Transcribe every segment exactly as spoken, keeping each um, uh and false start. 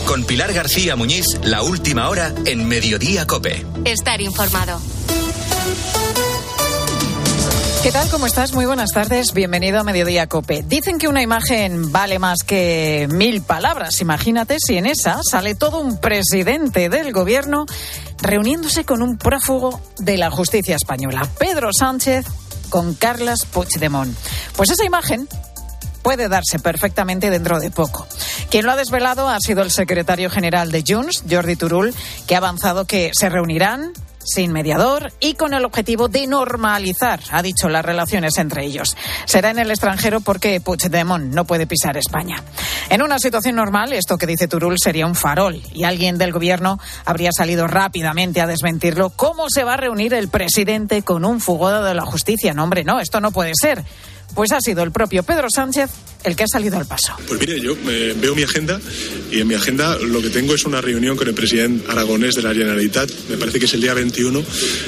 Con Pilar García Muñiz, la última hora en Mediodía COPE. Estar informado. ¿Qué tal? ¿Cómo estás? Muy buenas tardes. Bienvenido a Mediodía COPE. Dicen que una imagen vale más que mil palabras. Imagínate si en esa sale todo un presidente del gobierno reuniéndose con un prófugo de la justicia española, Pedro Sánchez, con Carles Puigdemont. Pues esa imagen puede darse perfectamente dentro de poco. Quien lo ha desvelado ha sido el secretario general de Junts, Jordi Turull, que ha avanzado que se reunirán sin mediador y con el objetivo de normalizar, ha dicho, las relaciones entre ellos. Será en el extranjero porque Puigdemont no puede pisar España. En una situación normal, esto que dice Turull sería un farol y alguien del gobierno habría salido rápidamente a desmentirlo. ¿Cómo se va a reunir el presidente con un fugado de la justicia? No, hombre, no, esto no puede ser. Pues ha sido el propio Pedro Sánchez el que ha salido al paso. Pues mire, yo eh, veo mi agenda y en mi agenda lo que tengo es una reunión con el presidente aragonés de la Generalitat, me parece que es el día veintiuno,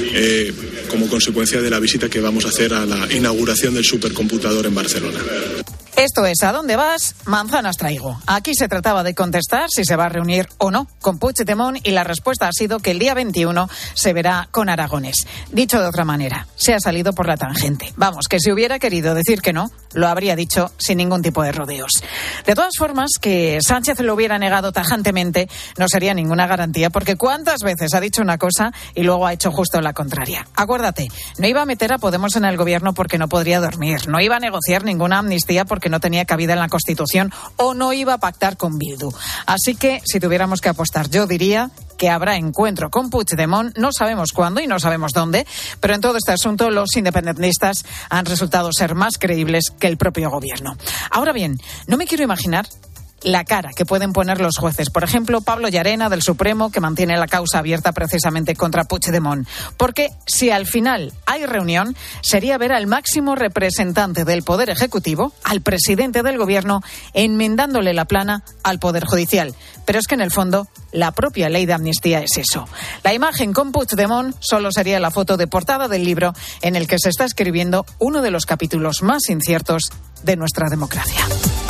eh, como consecuencia de la visita que vamos a hacer a la inauguración del supercomputador en Barcelona. Esto es ¿A dónde vas? Manzanas traigo. Aquí se trataba de contestar si se va a reunir o no con Puigdemont y la respuesta ha sido que el día veintiuno se verá con Aragonés. Dicho de otra manera, se ha salido por la tangente. Vamos, que si hubiera querido decir que no, lo habría dicho sin ningún tipo de rodeos. De todas formas, que Sánchez lo hubiera negado tajantemente no sería ninguna garantía, porque ¿cuántas veces ha dicho una cosa y luego ha hecho justo la contraria? Acuérdate, no iba a meter a Podemos en el gobierno porque no podría dormir, no iba a negociar ninguna amnistía porque no tenía cabida en la Constitución o no iba a pactar con Bildu. Así que, si tuviéramos que apostar, yo diría que habrá encuentro con Puigdemont, no sabemos cuándo y no sabemos dónde, pero en todo este asunto los independentistas han resultado ser más creíbles que el propio gobierno. Ahora bien, no me quiero imaginar la cara que pueden poner los jueces. Por ejemplo, Pablo Llarena, del Supremo, que mantiene la causa abierta precisamente contra Puigdemont. Porque si al final hay reunión, sería ver al máximo representante del Poder Ejecutivo, al presidente del Gobierno, enmendándole la plana al Poder Judicial. Pero es que en el fondo, la propia ley de amnistía es eso. La imagen con Puigdemont solo sería la foto de portada del libro en el que se está escribiendo uno de los capítulos más inciertos de nuestra democracia.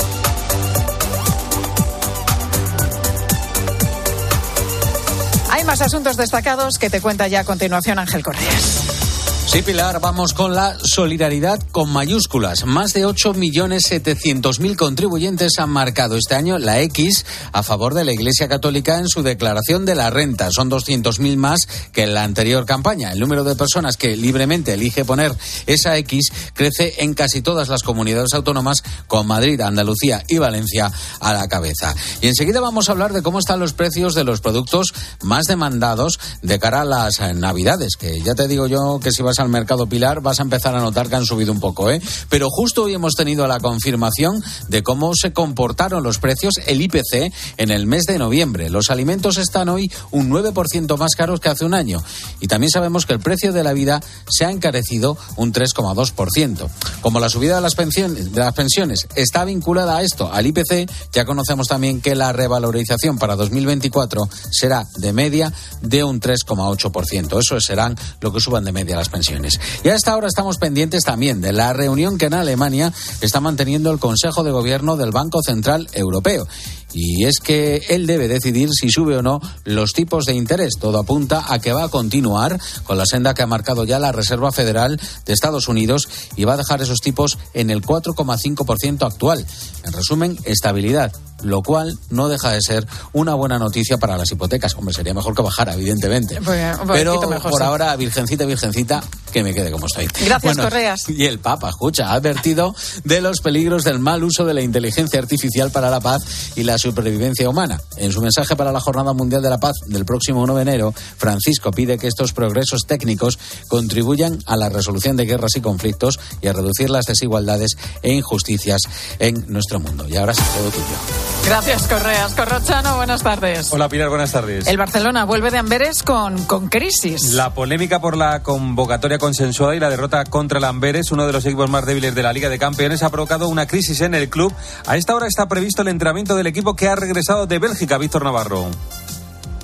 Hay más asuntos destacados que te cuenta ya a continuación Ángel Correas. Sí, Pilar, vamos con la solidaridad con mayúsculas. Más de ocho millones setecientos mil contribuyentes han marcado este año la X a favor de la Iglesia Católica en su declaración de la renta. Son doscientos mil más que en la anterior campaña. El número de personas que libremente elige poner esa X crece en casi todas las comunidades autónomas, con Madrid, Andalucía y Valencia a la cabeza. Y enseguida vamos a hablar de cómo están los precios de los productos más demandados de cara a las Navidades, que ya te digo yo que si vas al mercado, Pilar, vas a empezar a notar que han subido un poco, ¿eh? Pero justo hoy hemos tenido la confirmación de cómo se comportaron los precios, el I P C, en el mes de noviembre. Los alimentos están hoy un nueve por ciento más caros que hace un año. Y también sabemos que el precio de la vida se ha encarecido un tres coma dos por ciento. Como la subida de las pensiones, de las pensiones está vinculada a esto, al I P C, ya conocemos también que la revalorización para dos mil veinticuatro será de media de un tres coma ocho por ciento. Eso serán lo que suban de media las pensiones. Y a esta hora estamos pendientes también de la reunión que en Alemania está manteniendo el Consejo de Gobierno del Banco Central Europeo. Y es que él debe decidir si sube o no los tipos de interés. Todo apunta a que va a continuar con la senda que ha marcado ya la Reserva Federal de Estados Unidos y va a dejar esos tipos en el cuatro coma cinco por ciento actual. En resumen, estabilidad, lo cual no deja de ser una buena noticia para las hipotecas. Hombre, sería mejor que bajara, evidentemente. Pues, Pero mejor, por sí. ahora, virgencita, virgencita, que me quede como estoy. Gracias, bueno, Correas. Y el Papa, escucha, ha advertido de los peligros del mal uso de la inteligencia artificial para la paz y la supervivencia humana. En su mensaje para la Jornada Mundial de la Paz del próximo nueve de enero, Francisco pide que estos progresos técnicos contribuyan a la resolución de guerras y conflictos y a reducir las desigualdades e injusticias en nuestro mundo. Y ahora sí, todo tuyo. Gracias, Correas. Corrochano, buenas tardes. Hola, Pilar, buenas tardes. El Barcelona vuelve de Amberes con, con crisis. La polémica por la convocatoria consensuada y la derrota contra el Amberes, uno de los equipos más débiles de la Liga de Campeones, ha provocado una crisis en el club. A esta hora está previsto el entrenamiento del equipo que ha regresado de Bélgica, Víctor Navarro.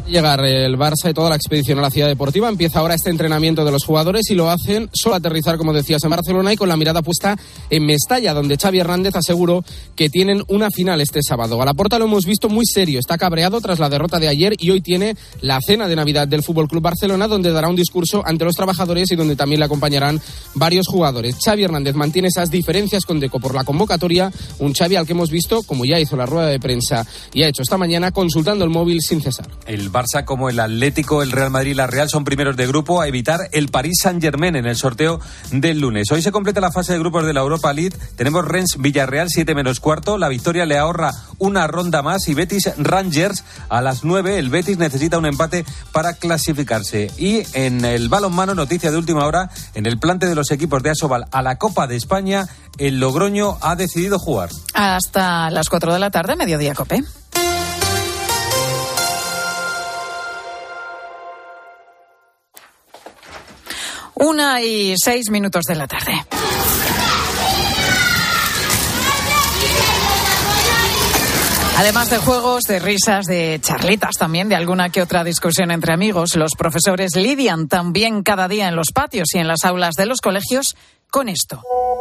Llegar el Barça y toda la expedición a la ciudad deportiva. Empieza ahora este entrenamiento de los jugadores y lo hacen solo aterrizar, como decías, en Barcelona y con la mirada puesta en Mestalla, donde Xavi Hernández aseguró que tienen una final este sábado. A Laporta lo hemos visto muy serio, está cabreado tras la derrota de ayer y hoy tiene la cena de Navidad del F C Barcelona, donde dará un discurso ante los trabajadores y donde también le acompañarán varios jugadores. Xavi Hernández mantiene esas diferencias con Deco por la convocatoria, un Xavi al que hemos visto, como ya hizo la rueda de prensa y ha hecho esta mañana, consultando el móvil sin cesar. El Barça, como el Atlético, el Real Madrid y la Real son primeros de grupo, a evitar el Paris Saint-Germain en el sorteo del lunes. Hoy se completa la fase de grupos de la Europa League. Tenemos Rennes Villarreal, siete menos cuarto. La victoria le ahorra una ronda más. Y Betis Rangers a las nueve. El Betis necesita un empate para clasificarse. Y en el balonmano, noticia de última hora, en el plante de los equipos de Asobal a la Copa de España, el Logroño ha decidido jugar. Hasta las cuatro de la tarde, Mediodía Cope. Una y seis minutos de la tarde. Además de juegos, de risas, de charlitas también, de alguna que otra discusión entre amigos, los profesores lidian también cada día en los patios y en las aulas de los colegios con esto.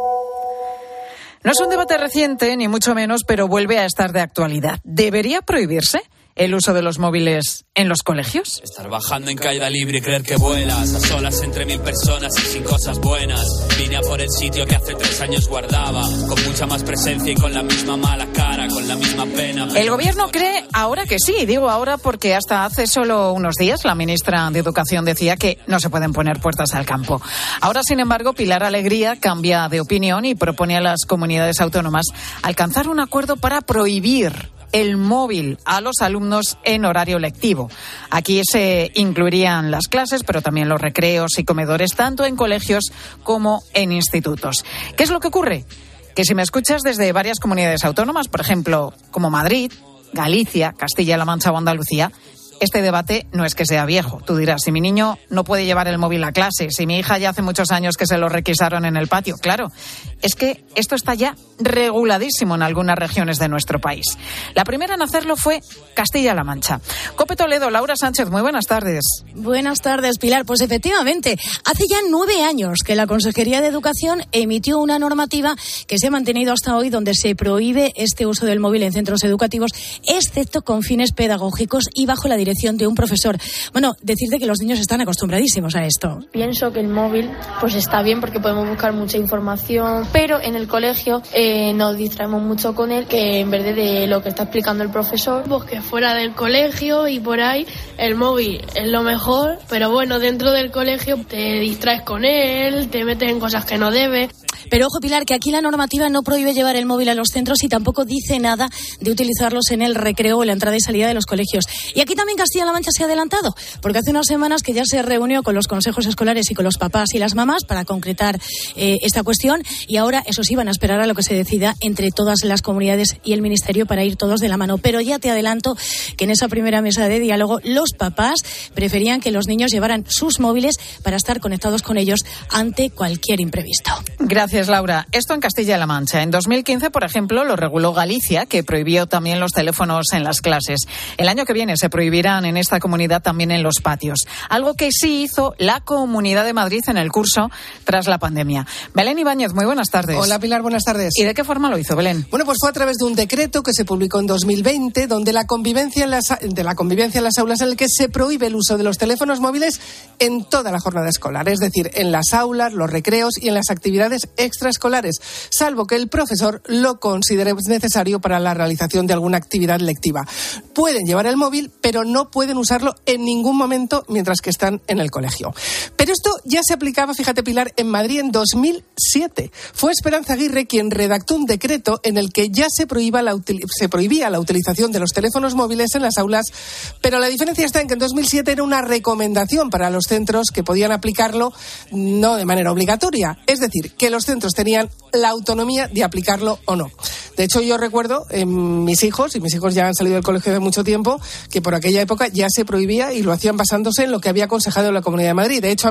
No es un debate reciente, ni mucho menos, pero vuelve a estar de actualidad. ¿Debería prohibirse el uso de los móviles en los colegios? Estar bajando en caída libre y creer que vuelas a solas entre mil personas y sin cosas buenas. Vine a por el sitio que hace tres años guardaba, con mucha más presencia y con la misma mala cara, con la misma pena. El gobierno cree ahora que sí, digo ahora porque hasta hace solo unos días la ministra de Educación decía que no se pueden poner puertas al campo. Ahora, sin embargo, Pilar Alegría cambia de opinión y propone a las comunidades autónomas alcanzar un acuerdo para prohibir el móvil a los alumnos en horario lectivo. Aquí se incluirían las clases, pero también los recreos y comedores, tanto en colegios como en institutos. ¿Qué es lo que ocurre? Que si me escuchas desde varias comunidades autónomas, por ejemplo, como Madrid, Galicia, Castilla-La Mancha o Andalucía, este debate no es que sea viejo. Tú dirás, si mi niño no puede llevar el móvil a clase, si mi hija ya hace muchos años que se lo requisaron en el patio. Claro, es que esto está ya reguladísimo en algunas regiones de nuestro país. La primera en hacerlo fue Castilla-La Mancha. Cope Toledo, Laura Sánchez, muy buenas tardes. Buenas tardes, Pilar. Pues efectivamente, hace ya nueve años que la Consejería de Educación emitió una normativa que se ha mantenido hasta hoy, donde se prohíbe este uso del móvil en centros educativos, excepto con fines pedagógicos y bajo la dirección de un profesor. Bueno, decirte que los niños están acostumbradísimos a esto. Pienso que el móvil pues está bien porque podemos buscar mucha información, pero en el colegio eh, nos distraemos mucho con él, que en vez de lo que está explicando el profesor. Pues que fuera del colegio y por ahí el móvil es lo mejor, pero bueno, dentro del colegio te distraes con él, te metes en cosas que no debes. Pero ojo, Pilar, que aquí la normativa no prohíbe llevar el móvil a los centros y tampoco dice nada de utilizarlos en el recreo o la entrada y salida de los colegios. Y aquí también Castilla-La Mancha se ha adelantado, porque hace unas semanas que ya se reunió con los consejos escolares y con los papás y las mamás para concretar eh, esta cuestión, y ahora, eso sí, van a esperar a lo que se decida entre todas las comunidades y el Ministerio para ir todos de la mano. Pero ya te adelanto que en esa primera mesa de diálogo los papás preferían que los niños llevaran sus móviles para estar conectados con ellos ante cualquier imprevisto. Gracias, Laura. Esto en Castilla-La Mancha. En dos mil quince, por ejemplo, lo reguló Galicia, que prohibió también los teléfonos en las clases. El año que viene se prohibirán en esta comunidad también en los patios. Algo que sí hizo la Comunidad de Madrid en el curso tras la pandemia. Belén Ibáñez, muy buenas tardes. Hola, Pilar, buenas tardes. ¿Y de qué forma lo hizo, Belén? Bueno, pues fue a través de un decreto que se publicó en dos mil veinte, donde la convivencia en las, de la convivencia en las aulas, en el que se prohíbe el uso de los teléfonos móviles en toda la jornada escolar, es decir, en las aulas, los recreos y en las actividades extraescolares, salvo que el profesor lo considere necesario para la realización de alguna actividad lectiva. Pueden llevar el móvil, pero no pueden usarlo en ningún momento mientras que están en el colegio. Pero esto ya se aplicaba, fíjate, Pilar, en Madrid en dos mil siete. Fue Esperanza Aguirre quien redactó un decreto en el que ya se prohibía la, util- se prohibía la utilización de los teléfonos móviles en las aulas, pero la diferencia está en que en dos mil siete era una recomendación para los centros que podían aplicarlo no de manera obligatoria, es decir, que los centros tenían la autonomía de aplicarlo o no. De hecho, yo recuerdo en mis hijos, y mis hijos ya han salido del colegio de mucho tiempo, que por aquella época ya se prohibía y lo hacían basándose en lo que había aconsejado la Comunidad de Madrid. De hecho, a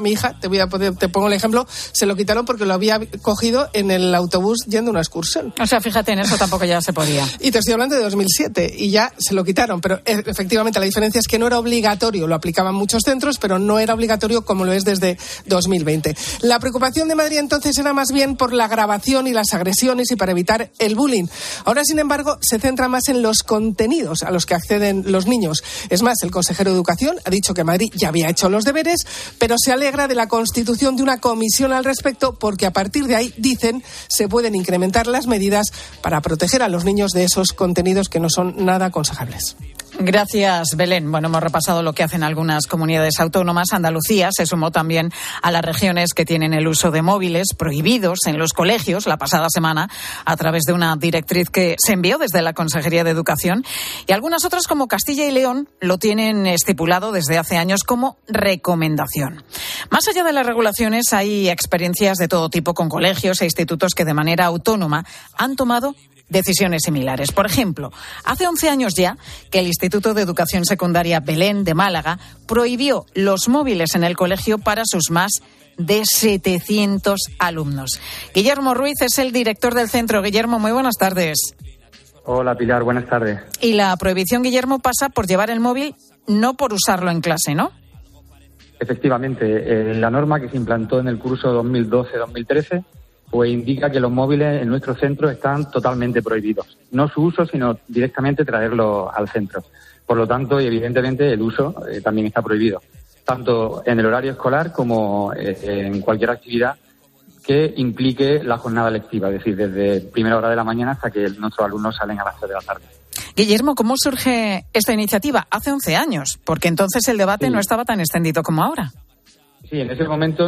mi hija, te voy a poder, te pongo el ejemplo, se lo quitaron porque lo había cogido en el autobús yendo a una excursión. O sea, fíjate, en eso tampoco ya se podía. Y te estoy hablando de dos mil siete y ya se lo quitaron, pero efectivamente la diferencia es que no era obligatorio, lo aplicaban muchos centros, pero no era obligatorio como lo es desde dos mil veinte. La preocupación de Madrid entonces era más bien por la grabación y las agresiones y para evitar el bullying. Ahora, sin embargo, se centra más en los contenidos a los que acceden los niños. Es más, el consejero de Educación ha dicho que Madrid ya había hecho los deberes, pero se alegra de la constitución de una comisión al respecto porque a partir de ahí, dicen, se pueden incrementar las medidas para proteger a los niños de esos contenidos que no son nada aconsejables. Gracias, Belén. Bueno, hemos repasado lo que hacen algunas comunidades autónomas. Andalucía se sumó también a las regiones que tienen el uso de móviles prohibidos en los colegios la pasada semana a través de una directriz que se envió desde la Consejería de Educación. Y algunas otras, como Castilla y León, lo tienen estipulado desde hace años como recomendación. Más allá de las regulaciones, hay experiencias de todo tipo con colegios e institutos que de manera autónoma han tomado decisiones similares. Por ejemplo, hace once años ya que el Instituto de Educación Secundaria Belén de Málaga prohibió los móviles en el colegio para sus más de setecientos alumnos. Guillermo Ruiz es el director del centro. Guillermo, muy buenas tardes. Hola, Pilar, buenas tardes. Y la prohibición, Guillermo, pasa por llevar el móvil, no por usarlo en clase, ¿no? Efectivamente, eh, la norma que se implantó en el curso dos mil doce dos mil trece pues indica que los móviles en nuestro centro están totalmente prohibidos. No su uso, sino directamente traerlo al centro. Por lo tanto, y evidentemente, el uso eh, también está prohibido, tanto en el horario escolar como eh, en cualquier actividad que implique la jornada lectiva, es decir, desde primera hora de la mañana hasta que nuestros alumnos salen a las tres de la tarde. Guillermo, ¿cómo surge esta iniciativa? Hace once años, porque entonces el debate sí. no estaba tan extendido como ahora. Sí, en ese momento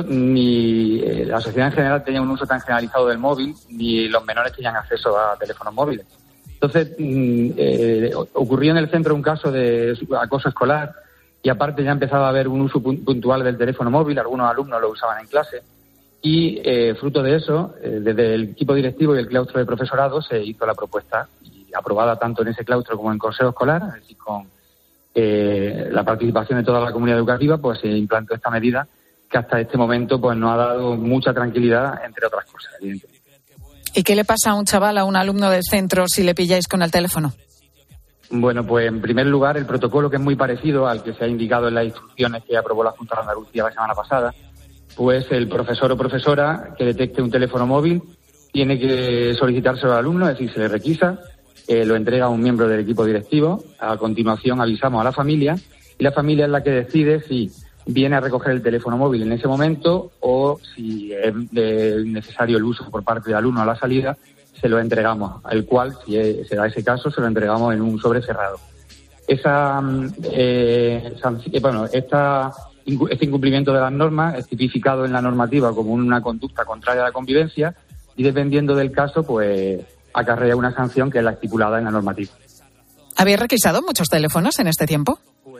ni eh, la sociedad en general tenía un uso tan generalizado del móvil, ni los menores tenían acceso a teléfonos móviles. Entonces, mm, eh, ocurrió en el centro un caso de acoso escolar y aparte ya empezaba a haber un uso puntual del teléfono móvil, algunos alumnos lo usaban en clase y eh, fruto de eso, eh, desde el equipo directivo y el claustro de profesorado se hizo la propuesta y aprobada tanto en ese claustro como en consejo escolar, es decir, con eh, la participación de toda la comunidad educativa, pues se implantó esta medida que hasta este momento pues nos ha dado mucha tranquilidad, entre otras cosas, evidentemente. ¿Y qué le pasa a un chaval, a un alumno del centro, si le pilláis con el teléfono? Bueno, pues en primer lugar, el protocolo, que es muy parecido al que se ha indicado en las instrucciones que aprobó la Junta de Andalucía la semana pasada, pues el profesor o profesora que detecte un teléfono móvil tiene que solicitárselo al alumno, es decir, se le requisa, eh, lo entrega a un miembro del equipo directivo, a continuación avisamos a la familia y la familia es la que decide si viene a recoger el teléfono móvil en ese momento o si es necesario el uso por parte del alumno a la salida, se lo entregamos, al cual, si es, se da ese caso, se lo entregamos en un sobre cerrado. Esa, eh, bueno, esta, este incumplimiento de las normas es tipificado en la normativa como una conducta contraria a la convivencia y dependiendo del caso, pues acarrea una sanción que es la estipulada en la normativa. ¿Habéis requisado muchos teléfonos en este tiempo?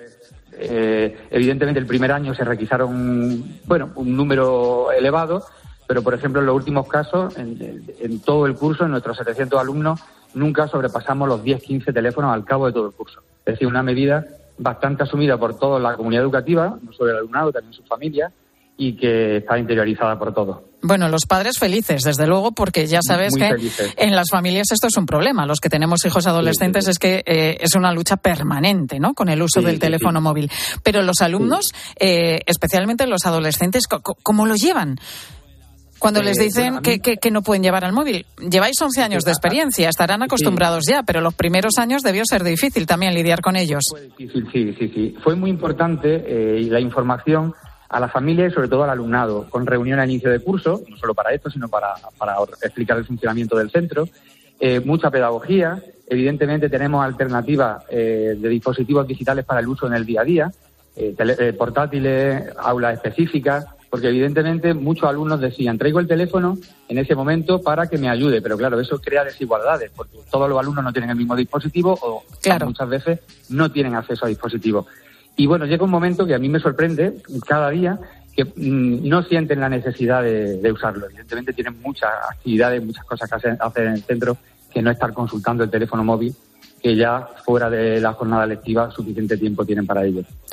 Eh, evidentemente el primer año se requisaron bueno un número elevado, pero por ejemplo en los últimos casos, en, en todo el curso, en nuestros setecientos alumnos, nunca sobrepasamos los diez quince teléfonos al cabo de todo el curso. Es decir, una medida bastante asumida por toda la comunidad educativa, no solo el alumnado, también sus familias, y que está interiorizada por todos. Bueno, los padres felices, desde luego, porque ya sabes Muy que felices. En las familias esto es un problema. Los que tenemos hijos adolescentes sí, sí, sí. es que eh, es una lucha permanente, ¿no?, con el uso sí, del sí, teléfono sí. móvil. Pero los alumnos, sí. eh, especialmente los adolescentes, ¿cómo lo llevan? Cuando eh, les dicen bueno, mí... que, que, que no pueden llevar al móvil. Lleváis once años sí, de experiencia, estarán acostumbrados sí. ya, pero los primeros años debió ser difícil también lidiar con ellos. Fue difícil, sí, sí, sí. Fue muy importante eh, la información a la familia y sobre todo al alumnado, con reunión a inicio de curso, no solo para esto, sino para, para explicar el funcionamiento del centro, eh, mucha pedagogía, evidentemente tenemos alternativas eh, de dispositivos digitales para el uso en el día a día, eh, tele, eh, portátiles, aulas específicas, porque evidentemente muchos alumnos decían, traigo el teléfono en ese momento para que me ayude, pero claro, eso crea desigualdades, porque todos los alumnos no tienen el mismo dispositivo o claro. muchas veces no tienen acceso a dispositivos. Y bueno, llega un momento que a mí me sorprende cada día que mmm, no sienten la necesidad de, de usarlo. Evidentemente tienen muchas actividades, muchas cosas que hacer, hacer en el centro, que no estar consultando el teléfono móvil, que ya fuera de la jornada lectiva suficiente tiempo tienen para ello.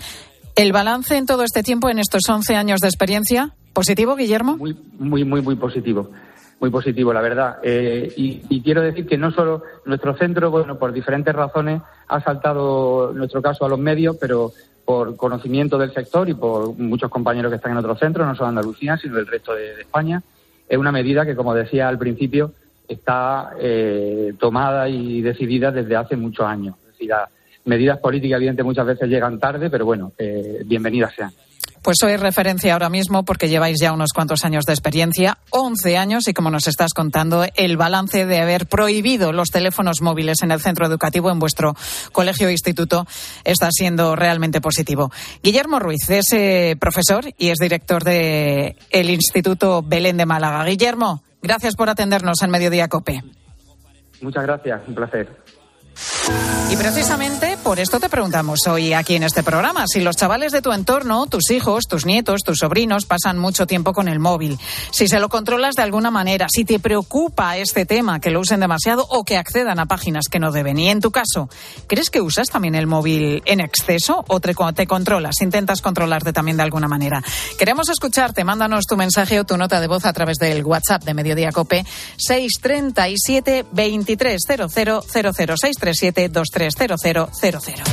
¿El balance en todo este tiempo, en estos once años de experiencia, positivo, Guillermo? Muy, muy, muy, muy positivo. Muy positivo, la verdad. Eh, y, y quiero decir que no solo nuestro centro, bueno, por diferentes razones ha saltado nuestro caso a los medios, pero por conocimiento del sector y por muchos compañeros que están en otros centros, no solo Andalucía, sino del resto de, de España. Es una medida que, como decía al principio, está eh, tomada y decidida desde hace muchos años. Es decir, las medidas políticas, evidentemente, muchas veces llegan tarde, pero bueno, eh, bienvenidas sean. Pues soy referencia ahora mismo porque lleváis ya unos cuantos años de experiencia, once años, y como nos estás contando, el balance de haber prohibido los teléfonos móviles en el centro educativo, en vuestro colegio o instituto, está siendo realmente positivo. Guillermo Ruiz es eh, profesor y es director del Instituto Belén de Málaga. Guillermo, gracias por atendernos en Mediodía COPE. Muchas gracias, un placer. Y precisamente por esto te preguntamos hoy aquí en este programa si los chavales de tu entorno, tus hijos, tus nietos, tus sobrinos pasan mucho tiempo con el móvil, si se lo controlas de alguna manera, si te preocupa este tema, que lo usen demasiado o que accedan a páginas que no deben. Y en tu caso, ¿crees que usas también el móvil en exceso o te, te controlas, intentas controlarte también de alguna manera? Queremos escucharte, mándanos tu mensaje o tu nota de voz a través del WhatsApp de Mediodía COPE seis tres siete, veintitrés cero cero cero cero, seis tres siete, veintitrés cero cero cero cero.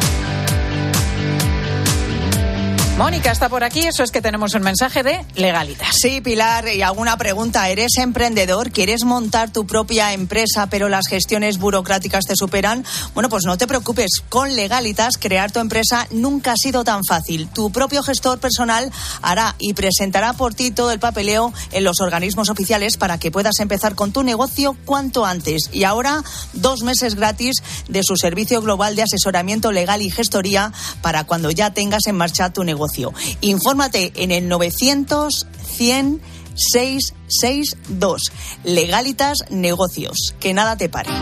Mónica está por aquí, eso es que tenemos un mensaje de Legalitas. Sí, Pilar, y alguna pregunta. ¿Eres emprendedor? ¿Quieres montar tu propia empresa, pero las gestiones burocráticas te superan? Bueno, pues no te preocupes. Con Legalitas, crear tu empresa nunca ha sido tan fácil. Tu propio gestor personal hará y presentará por ti todo el papeleo en los organismos oficiales para que puedas empezar con tu negocio cuanto antes. Y ahora, dos meses gratis de su servicio global de asesoramiento legal y gestoría para cuando ya tengas en marcha tu negocio. Infórmate en el novecientos, cien, seiscientos sesenta y dos. Legalitas Negocios. Que nada te pare.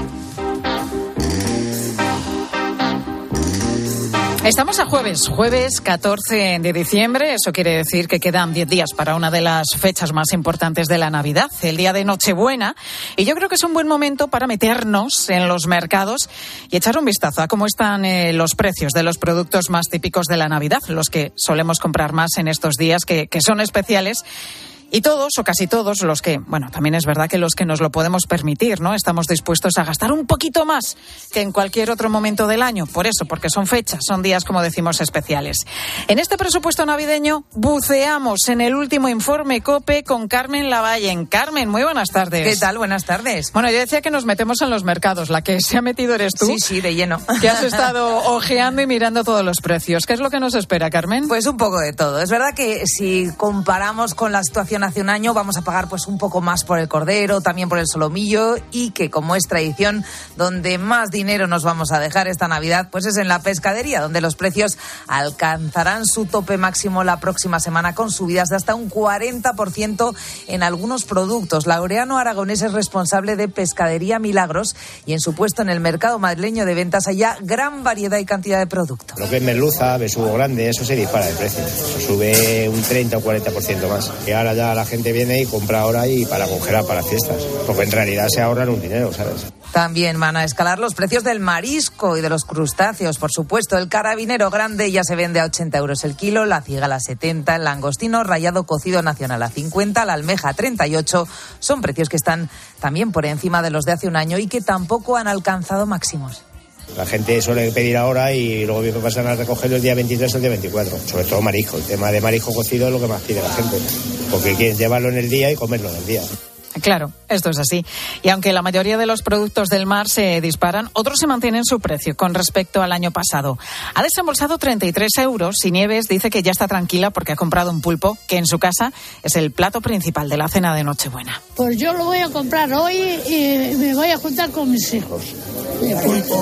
Estamos a jueves, jueves catorce de diciembre, eso quiere decir que quedan diez días para una de las fechas más importantes de la Navidad, el día de Nochebuena, y yo creo que es un buen momento para meternos en los mercados y echar un vistazo a cómo están eh, los precios de los productos más típicos de la Navidad, los que solemos comprar más en estos días, que, que son especiales. Y todos, o casi todos, los que, bueno, también es verdad que los que nos lo podemos permitir, ¿no? Estamos dispuestos a gastar un poquito más que en cualquier otro momento del año. Por eso, porque son fechas, son días, como decimos, especiales. En este presupuesto navideño buceamos en el último informe COPE con Carmen Lavallen. Carmen, muy buenas tardes. ¿Qué tal? Buenas tardes. Bueno, yo decía que nos metemos en los mercados. La que se ha metido eres tú. Sí, sí, de lleno. Que has estado ojeando y mirando todos los precios. ¿Qué es lo que nos espera, Carmen? Pues un poco de todo. Es verdad que si comparamos con la situación hace un año, vamos a pagar pues un poco más por el cordero, también por el solomillo, y que, como es tradición, donde más dinero nos vamos a dejar esta Navidad, pues es en la pescadería, donde los precios alcanzarán su tope máximo la próxima semana con subidas de hasta un cuarenta por ciento en algunos productos. Laureano Aragonés es responsable de Pescadería Milagros y en su puesto en el mercado madrileño de ventas hay ya gran variedad y cantidad de productos. Lo que es merluza, besugo grande, eso se dispara de precio. Eso sube un treinta o cuarenta por ciento más. Y ahora ya la gente viene y compra ahora y para congelar para fiestas, porque en realidad se ahorran un dinero, ¿sabes? También van a escalar los precios del marisco y de los crustáceos, por supuesto. El carabinero grande ya se vende a ochenta euros el kilo, la cigala a setenta, el langostino rallado cocido nacional a cincuenta, la almeja a treinta y ocho. Son precios que están también por encima de los de hace un año y que tampoco han alcanzado máximos. La gente suele pedir ahora y luego bien que pasan a recogerlo el día veintitrés o el día veinticuatro. Sobre todo marisco. El tema de marisco cocido es lo que más pide la gente. Porque quieren llevarlo en el día y comerlo en el día. Claro, esto es así. Y aunque la mayoría de los productos del mar se disparan, otros se mantienen su precio con respecto al año pasado. Ha desembolsado treinta y tres euros y Nieves dice que ya está tranquila porque ha comprado un pulpo que en su casa es el plato principal de la cena de Nochebuena. Pues yo lo voy a comprar hoy y me voy a juntar con mis hijos. El pulpo.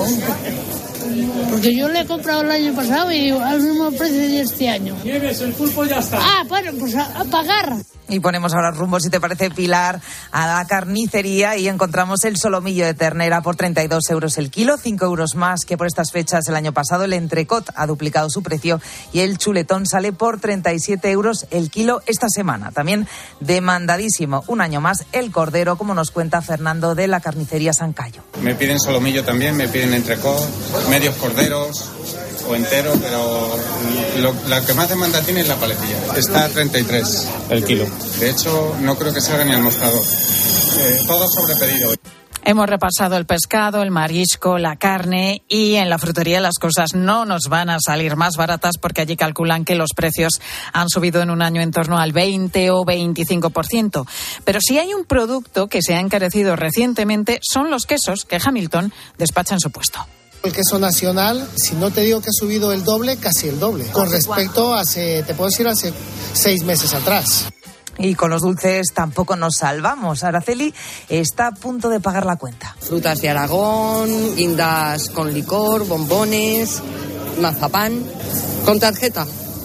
Porque yo le he comprado el año pasado y al mismo precio de este año. Nieves, el pulpo ya está. Ah, bueno, pues a, a pagar. Y ponemos ahora rumbo, si te parece, Pilar, a la carnicería y encontramos el solomillo de ternera por treinta y dos euros el kilo, cinco euros más que por estas fechas el año pasado. El entrecot ha duplicado su precio y el chuletón sale por treinta y siete euros el kilo esta semana. También demandadísimo un año más el cordero, como nos cuenta Fernando de la carnicería San Cayo. Me piden solomillo también, me piden entrecot, medios corderos, o entero, pero lo, la que más demanda tiene es la paletilla. Está a treinta y tres el kilo. De hecho, no creo que salga ni al mostrador. Eh, todo sobre pedido. Hemos repasado el pescado, el marisco, la carne y en la frutería las cosas no nos van a salir más baratas porque allí calculan que los precios han subido en un año en torno al veinte o veinticinco por ciento. Pero si hay un producto que se ha encarecido recientemente son los quesos que Hamilton despacha en su puesto. El queso nacional, si no te digo que ha subido el doble, casi el doble. Con respecto a hace, te puedo decir, hace seis meses atrás. Y con los dulces tampoco nos salvamos. Araceli está a punto de pagar la cuenta. Frutas de Aragón, guindas con licor, bombones, mazapán, con tarjeta.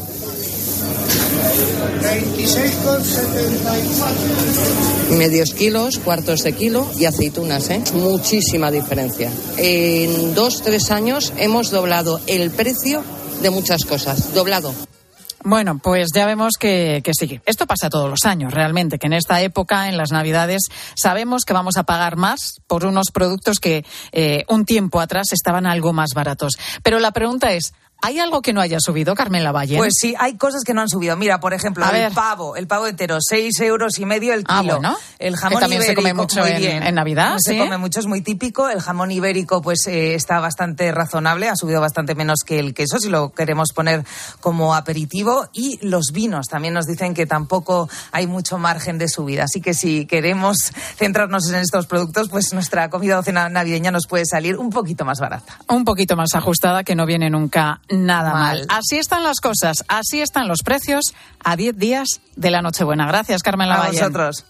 veintiséis con setenta y cuatro. Medios kilos, cuartos de kilo y aceitunas, ¿eh? Muchísima diferencia. En dos, tres años hemos doblado el precio de muchas cosas. Doblado. Bueno, pues ya vemos que, que sí. Esto pasa todos los años, realmente, que en esta época, en las Navidades, sabemos que vamos a pagar más por unos productos que eh, un tiempo atrás estaban algo más baratos. Pero la pregunta es, ¿hay algo que no haya subido, Carmen Lavalle? Pues sí, hay cosas que no han subido. Mira, por ejemplo, A el ver. pavo, el pavo entero, seis euros y medio el kilo. Ah, bueno. El jamón Que también se ibérico, come mucho muy en- bien. en Navidad, No se ¿sí? come mucho, es muy típico. El jamón ibérico, pues eh, está bastante razonable, ha subido bastante menos que el queso, si lo queremos poner como aperitivo. Y los vinos también nos dicen que tampoco hay mucho margen de subida. Así que si queremos centrarnos en estos productos, pues nuestra comida o cena navideña nos puede salir un poquito más barata. Un poquito más ajustada, que no viene nunca nada mal. Mal. Así están las cosas, así están los precios a diez días de la Nochebuena. Gracias, Carmen A Lavalle. vosotros.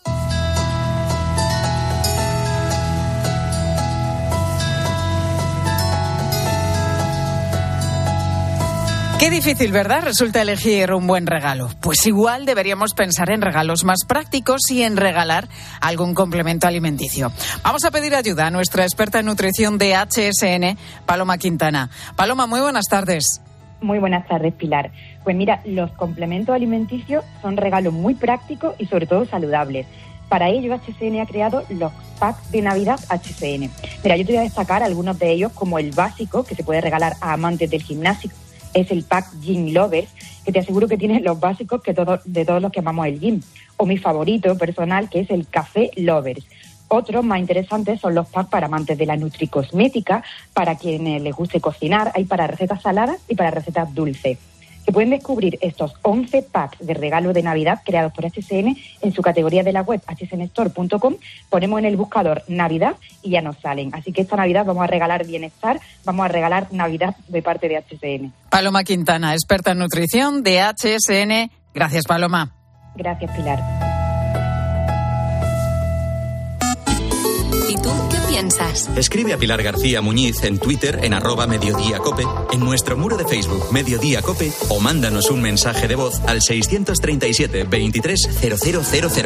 Qué difícil, ¿verdad? Resulta elegir un buen regalo. Pues igual deberíamos pensar en regalos más prácticos y en regalar algún complemento alimenticio. Vamos a pedir ayuda a nuestra experta en nutrición de H S N, Paloma Quintana. Paloma, muy buenas tardes. Muy buenas tardes, Pilar. Pues mira, los complementos alimenticios son regalos muy prácticos y sobre todo saludables. Para ello, H S N ha creado los packs de Navidad H S N. Mira, yo te voy a destacar algunos de ellos, como el básico, que se puede regalar a amantes del gimnasio. Es el pack Gym Lovers, que te aseguro que tiene los básicos que todo, de todos los que amamos el gym. O mi favorito personal, que es el Café Lovers. Otros más interesantes son los packs para amantes de la nutricosmética, para quienes les guste cocinar. Hay para recetas saladas y para recetas dulces. Se pueden descubrir estos once packs de regalo de Navidad creados por H S N en su categoría de la web h s n store punto com. Ponemos en el buscador Navidad y ya nos salen. Así que esta Navidad vamos a regalar bienestar, vamos a regalar Navidad de parte de H S N. Paloma Quintana, experta en nutrición de H S N. Gracias, Paloma. Gracias, Pilar. ¿Y tú qué piensas? Escribe a Pilar García Muñiz en Twitter en arroba Mediodía Cope, en nuestro muro de Facebook Mediodía Cope o mándanos un mensaje de voz al seiscientos treinta y siete veintitrés cero cero cero cero.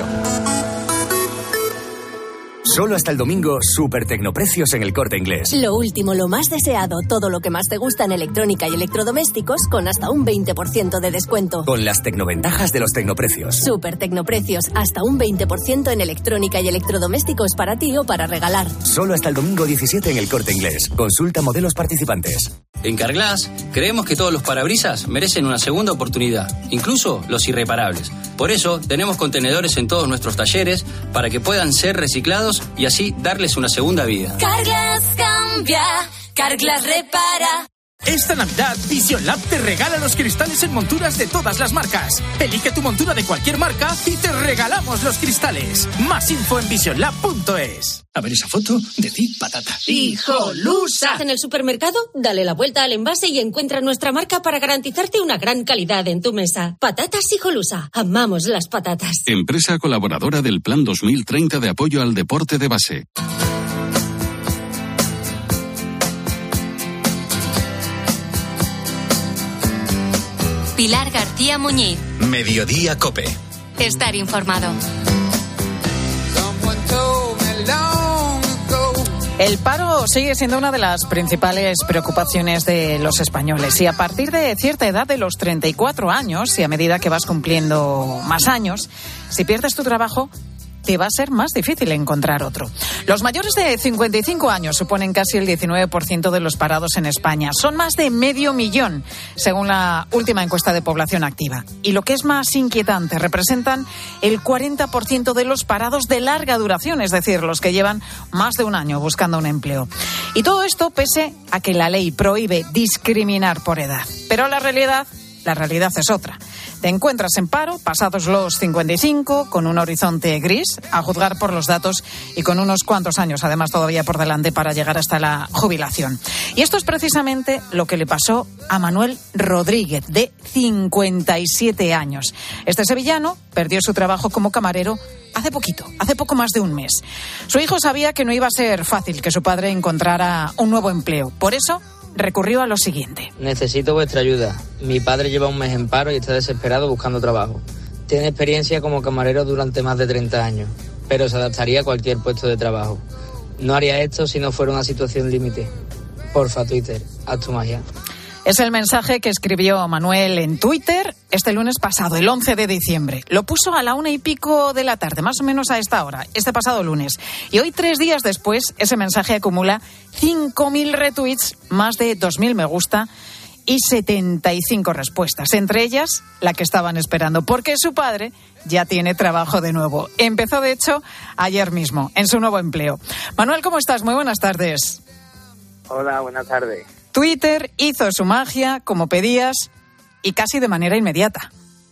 Solo hasta el domingo, super tecnoprecios en El Corte Inglés. Lo último, lo más deseado, todo lo que más te gusta en electrónica y electrodomésticos con hasta un veinte por ciento de descuento. Con las tecnoventajas de los tecnoprecios. Super tecnoprecios, hasta un veinte por ciento en electrónica y electrodomésticos para ti o para regalar. Solo hasta el domingo diecisiete en El Corte Inglés. Consulta modelos participantes. En Carglass creemos que todos los parabrisas merecen una segunda oportunidad, incluso los irreparables. Por eso tenemos contenedores en todos nuestros talleres para que puedan ser reciclados y así darles una segunda vida. Carglass cambia, Carglass repara. Esta Navidad, Vision Lab te regala los cristales en monturas de todas las marcas. Elige tu montura de cualquier marca y te regalamos los cristales. Más info en vision lab punto es. A ver esa foto, decid patata. ¡Hijolusa! En el supermercado, dale la vuelta al envase y encuentra nuestra marca para garantizarte una gran calidad en tu mesa. Patatas Hijolusa. Amamos las patatas. Empresa colaboradora del Plan dos mil treinta de apoyo al deporte de base. Pilar García Muñiz. Mediodía Cope. Estar informado. El paro sigue siendo una de las principales preocupaciones de los españoles y a partir de cierta edad de los treinta y cuatro años y a medida que vas cumpliendo más años, si pierdes tu trabajo, te va a ser más difícil encontrar otro. Los mayores de cincuenta y cinco años suponen casi el diecinueve por ciento de los parados en España. Son más de medio millón, según la última encuesta de población activa. Y lo que es más inquietante, representan el cuarenta por ciento de los parados de larga duración, es decir, los que llevan más de un año buscando un empleo. Y todo esto pese a que la ley prohíbe discriminar por edad. Pero la realidad, la realidad es otra. Te encuentras en paro, pasados los cincuenta y cinco, con un horizonte gris, a juzgar por los datos, y con unos cuantos años, además, todavía por delante para llegar hasta la jubilación. Y esto es precisamente lo que le pasó a Manuel Rodríguez, de cincuenta y siete años. Este sevillano perdió su trabajo como camarero hace poquito, hace poco más de un mes. Su hijo sabía que no iba a ser fácil que su padre encontrara un nuevo empleo. Por eso recurrió a lo siguiente. Necesito vuestra ayuda. Mi padre lleva un mes en paro y está desesperado buscando trabajo. Tiene experiencia como camarero durante más de treinta años, pero se adaptaría a cualquier puesto de trabajo. No haría esto si no fuera una situación límite. Porfa, Twitter, haz tu magia. Es el mensaje que escribió Manuel en Twitter este lunes pasado, el once de diciembre. Lo puso a la una y pico de la tarde, más o menos a esta hora, este pasado lunes. Y hoy, tres días después, ese mensaje acumula cinco mil retweets, más de dos mil me gusta y setenta y cinco respuestas. Entre ellas, la que estaban esperando, porque su padre ya tiene trabajo de nuevo. Empezó, de hecho, ayer mismo, en su nuevo empleo. Manuel, ¿cómo estás? Muy buenas tardes. Hola, buenas tardes. Twitter hizo su magia, como pedías, y casi de manera inmediata.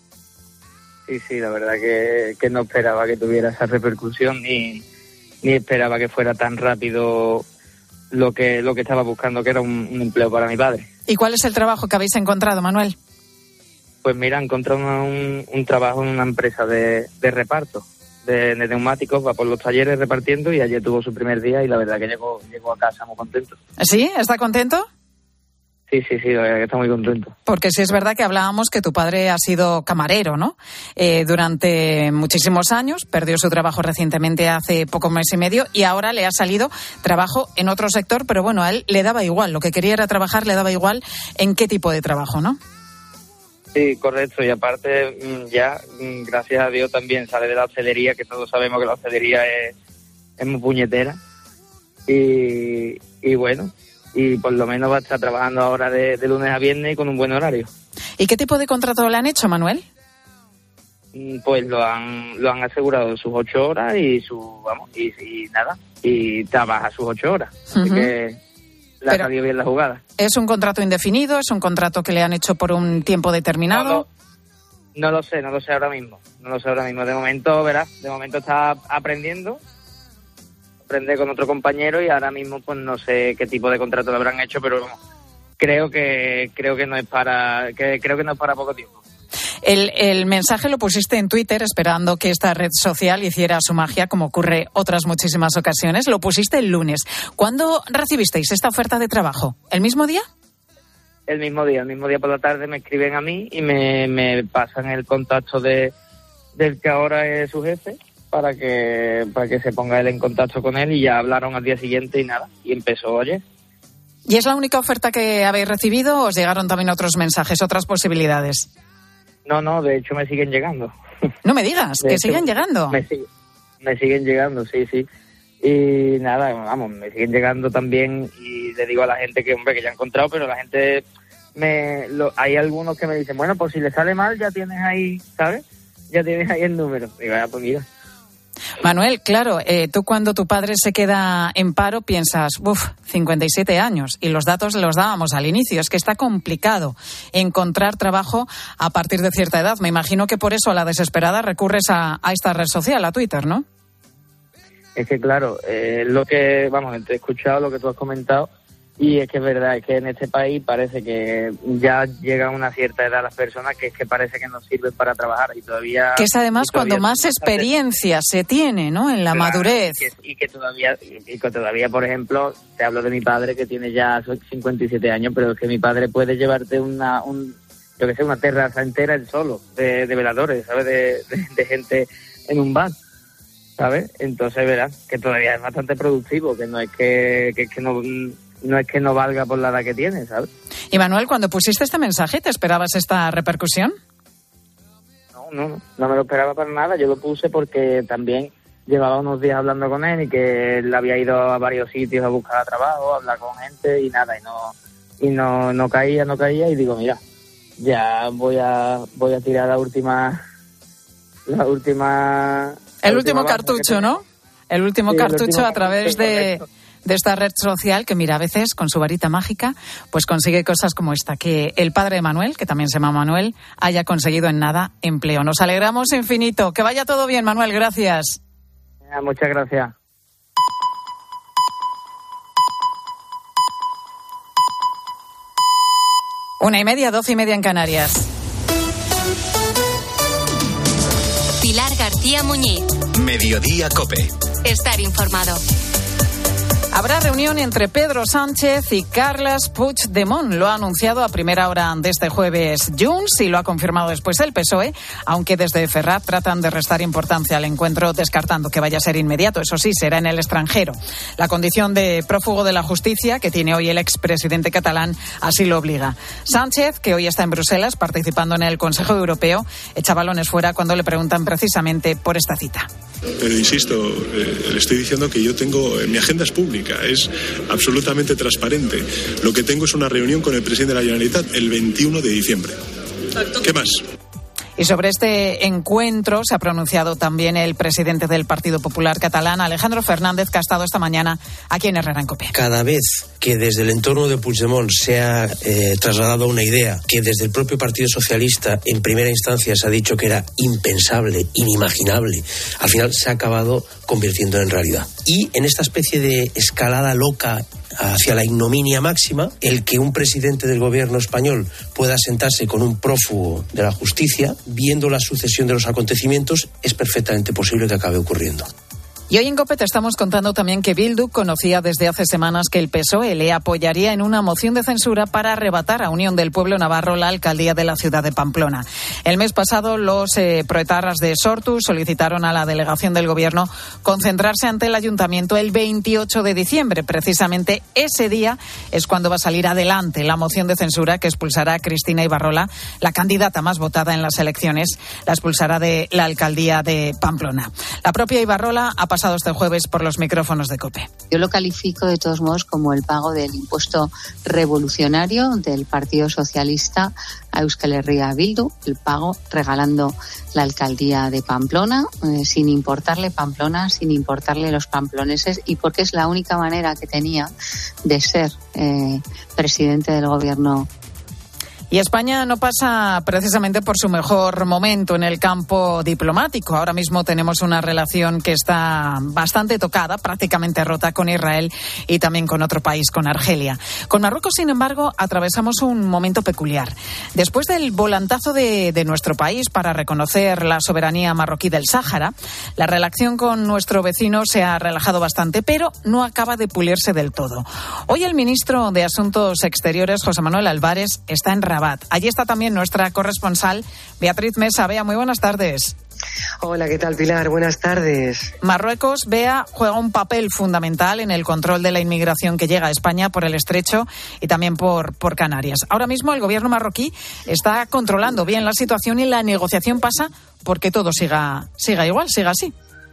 Sí, sí, la verdad que, que no esperaba que tuviera esa repercusión, ni, ni esperaba que fuera tan rápido lo que, lo que estaba buscando, que era un, un empleo para mi padre. ¿Y cuál es el trabajo que habéis encontrado, Manuel? Pues mira, encontré un, un trabajo en una empresa de, de reparto, de, de neumáticos, va por los talleres repartiendo, y ayer tuvo su primer día y la verdad que llegó, llegó a casa muy contento. ¿Sí? ¿Está contento? Sí, sí, sí, la verdad que está muy contento. Porque sí es verdad que hablábamos que tu padre ha sido camarero, ¿no? Eh, durante muchísimos años, perdió su trabajo recientemente hace poco mes y medio y ahora le ha salido trabajo en otro sector, pero bueno, a él le daba igual, lo que quería era trabajar, le daba igual en qué tipo de trabajo, ¿no? Sí, correcto, y aparte ya, gracias a Dios, también sale de la hostelería, que todos sabemos que la hostelería es, es muy puñetera, y, y bueno... y por lo menos va a estar trabajando ahora de, de lunes a viernes y con un buen horario. ¿Y qué tipo de contrato le han hecho, Manuel? Pues lo han lo han asegurado sus ocho horas y su vamos y, y nada y trabaja sus ocho horas. Uh-huh. Así que le ha salido bien la jugada. ¿Es un contrato indefinido? ¿Es un contrato que le han hecho por un tiempo determinado? No, no, no lo sé, no lo sé ahora mismo. No lo sé ahora mismo. De momento, verás, de momento está aprendiendo. Aprende con otro compañero y ahora mismo pues no sé qué tipo de contrato le habrán hecho, pero creo que creo que no es para que creo que no es para poco tiempo. El, el mensaje lo pusiste en Twitter esperando que esta red social hiciera su magia, como ocurre otras muchísimas ocasiones. Lo pusiste el lunes. ¿Cuándo recibisteis esta oferta de trabajo? ¿El mismo día? El mismo día, el mismo día por la tarde me escriben a mí y me, me pasan el contacto de del que ahora es su jefe. para que para que se ponga él en contacto con él y ya hablaron al día siguiente y nada, y empezó ayer. ¿Y es la única oferta que habéis recibido o os llegaron también otros mensajes, otras posibilidades? No, no, de hecho me siguen llegando. No me digas, de que hecho, siguen llegando. Me, me siguen llegando, sí, sí. Y nada, vamos, me siguen llegando también y le digo a la gente que, hombre, que ya he encontrado, pero la gente, me lo, hay algunos que me dicen, bueno, pues si le sale mal ya tienes ahí, ¿sabes? Ya tienes ahí el número. Y vaya, pues mira. Manuel, claro, eh, tú cuando tu padre se queda en paro piensas, uff, cincuenta y siete años, y los datos los dábamos al inicio, es que está complicado encontrar trabajo a partir de cierta edad. Me imagino que por eso a la desesperada recurres a, a esta red social, a Twitter, ¿no? Es que claro, eh, lo que, vamos, te he escuchado lo que tú has comentado, y es que es verdad, es que en este país parece que ya llega a una cierta edad las personas que es que parece que no sirven para trabajar y todavía... Que es además todavía cuando más experiencia se tiene, ¿no?, en la claro, madurez. Y que, y que todavía, y que todavía, por ejemplo, te hablo de mi padre que tiene ya cincuenta y siete años, pero es que mi padre puede llevarte una, un, yo que sé, una terraza entera él solo, de, de veladores, ¿sabes?, de, de, de gente en un bar, ¿sabes? Entonces verás que todavía es bastante productivo, que no es que, que, que no... no es que no valga por la edad que tiene, ¿sabes? Y Manuel, cuando pusiste este mensaje, ¿te esperabas esta repercusión? No, no, no me lo esperaba para nada. Yo lo puse porque también llevaba unos días hablando con él y que él había ido a varios sitios a buscar trabajo, a hablar con gente y nada, y no y no no caía, no caía y digo, mira, ya voy a voy a tirar la última la última el la último última cartucho, ¿no? El último sí, cartucho el último a través cartucho, de correcto. de esta red social que, mira, a veces con su varita mágica pues consigue cosas como esta, que el padre de Manuel, que también se llama Manuel, haya conseguido en nada empleo. Nos alegramos infinito. Que vaya todo bien, Manuel, gracias. Muchas gracias. Una y media, doce y media en Canarias. Pilar García Muñiz. Mediodía COPE. Estar informado. Habrá reunión entre Pedro Sánchez y Carles Puigdemont. Lo ha anunciado a primera hora de este jueves Junts y lo ha confirmado después el P S O E, aunque desde Ferrat tratan de restar importancia al encuentro, descartando que vaya a ser inmediato. Eso sí, será en el extranjero. La condición de prófugo de la justicia que tiene hoy el expresidente catalán así lo obliga. Sánchez, que hoy está en Bruselas participando en el Consejo Europeo, echa balones fuera cuando le preguntan precisamente por esta cita. Pero insisto, eh, le estoy diciendo que yo tengo, eh, mi agenda es pública, es absolutamente transparente. Lo que tengo es una reunión con el presidente de la Generalitat el veintiuno de diciembre. ¿Qué más? Y sobre este encuentro se ha pronunciado también el presidente del Partido Popular catalán, Alejandro Fernández, que ha estado esta mañana aquí en Herrera en COPE. Cada vez que desde el entorno de Puigdemont se ha eh, trasladado una idea que desde el propio Partido Socialista en primera instancia se ha dicho que era impensable, inimaginable, al final se ha acabado convirtiendo en realidad. Y en esta especie de escalada loca hacia la ignominia máxima, el que un presidente del gobierno español pueda sentarse con un prófugo de la justicia, viendo la sucesión de los acontecimientos, es perfectamente posible que acabe ocurriendo. Y hoy en COPE te estamos contando también que Bildu conocía desde hace semanas que el P S O E le apoyaría en una moción de censura para arrebatar a Unión del Pueblo Navarro la alcaldía de la ciudad de Pamplona. El mes pasado los eh, proetarras de Sortu solicitaron a la delegación del gobierno concentrarse ante el ayuntamiento el veintiocho de diciembre. Precisamente ese día es cuando va a salir adelante la moción de censura que expulsará a Cristina Ibarrola, la candidata más votada en las elecciones, la expulsará de la alcaldía de Pamplona. La propia Ibarrola ha pasado este jueves por los micrófonos de COPE. Yo lo califico de todos modos como el pago del impuesto revolucionario del Partido Socialista a Euskal Herria Bildu, el pago regalando la alcaldía de Pamplona, eh, sin importarle Pamplona, sin importarle los pamploneses, y porque es la única manera que tenía de ser eh, presidente del gobierno. Y España no pasa precisamente por su mejor momento en el campo diplomático. Ahora mismo tenemos una relación que está bastante tocada, prácticamente rota con Israel y también con otro país, con Argelia. Con Marruecos, sin embargo, atravesamos un momento peculiar. Después del volantazo de, de nuestro país para reconocer la soberanía marroquí del Sáhara, la relación con nuestro vecino se ha relajado bastante, pero no acaba de pulirse del todo. Hoy el ministro de Asuntos Exteriores, José Manuel Álvarez, está en Rabat. Allí está también nuestra corresponsal, Beatriz Mesa. Bea, muy buenas tardes. Hola, ¿qué tal, Pilar? Buenas tardes. Marruecos, Bea, juega un papel fundamental en el control de la inmigración que llega a España por el Estrecho y también por, por Canarias. Ahora mismo el gobierno marroquí está controlando bien la situación y la negociación pasa porque todo siga, siga igual, siga así.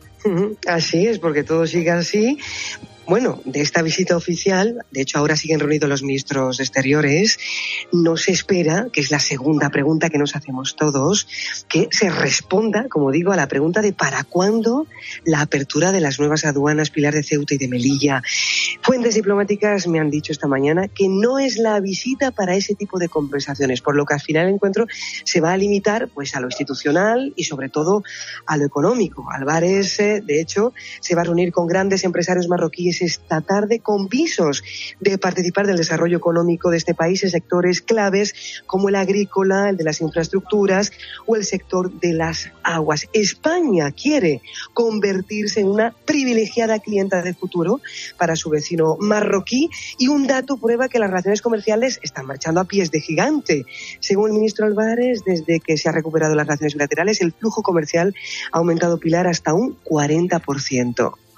Así es, porque todo sigue así. Bueno, de esta visita oficial, de hecho ahora siguen reunidos los ministros de Exteriores, no se espera, que es la segunda pregunta que nos hacemos todos, que se responda, como digo, a la pregunta de ¿para cuándo la apertura de las nuevas aduanas, Pilar, de Ceuta y de Melilla? Fuentes diplomáticas me han dicho esta mañana que no es la visita para ese tipo de conversaciones, por lo que al final el encuentro se va a limitar pues a lo institucional y sobre todo a lo económico. Álvarez, eh, de hecho, se va a reunir con grandes empresarios marroquíes esta tarde con visos de participar del desarrollo económico de este país en sectores claves como el agrícola, el de las infraestructuras o el sector de las aguas. España quiere convertirse en una privilegiada clienta de futuro para su vecino marroquí y un dato prueba que las relaciones comerciales están marchando a pies de gigante. Según el ministro Álvarez, desde que se han recuperado las relaciones bilaterales, el flujo comercial ha aumentado, Pilar, hasta un cuarenta por ciento.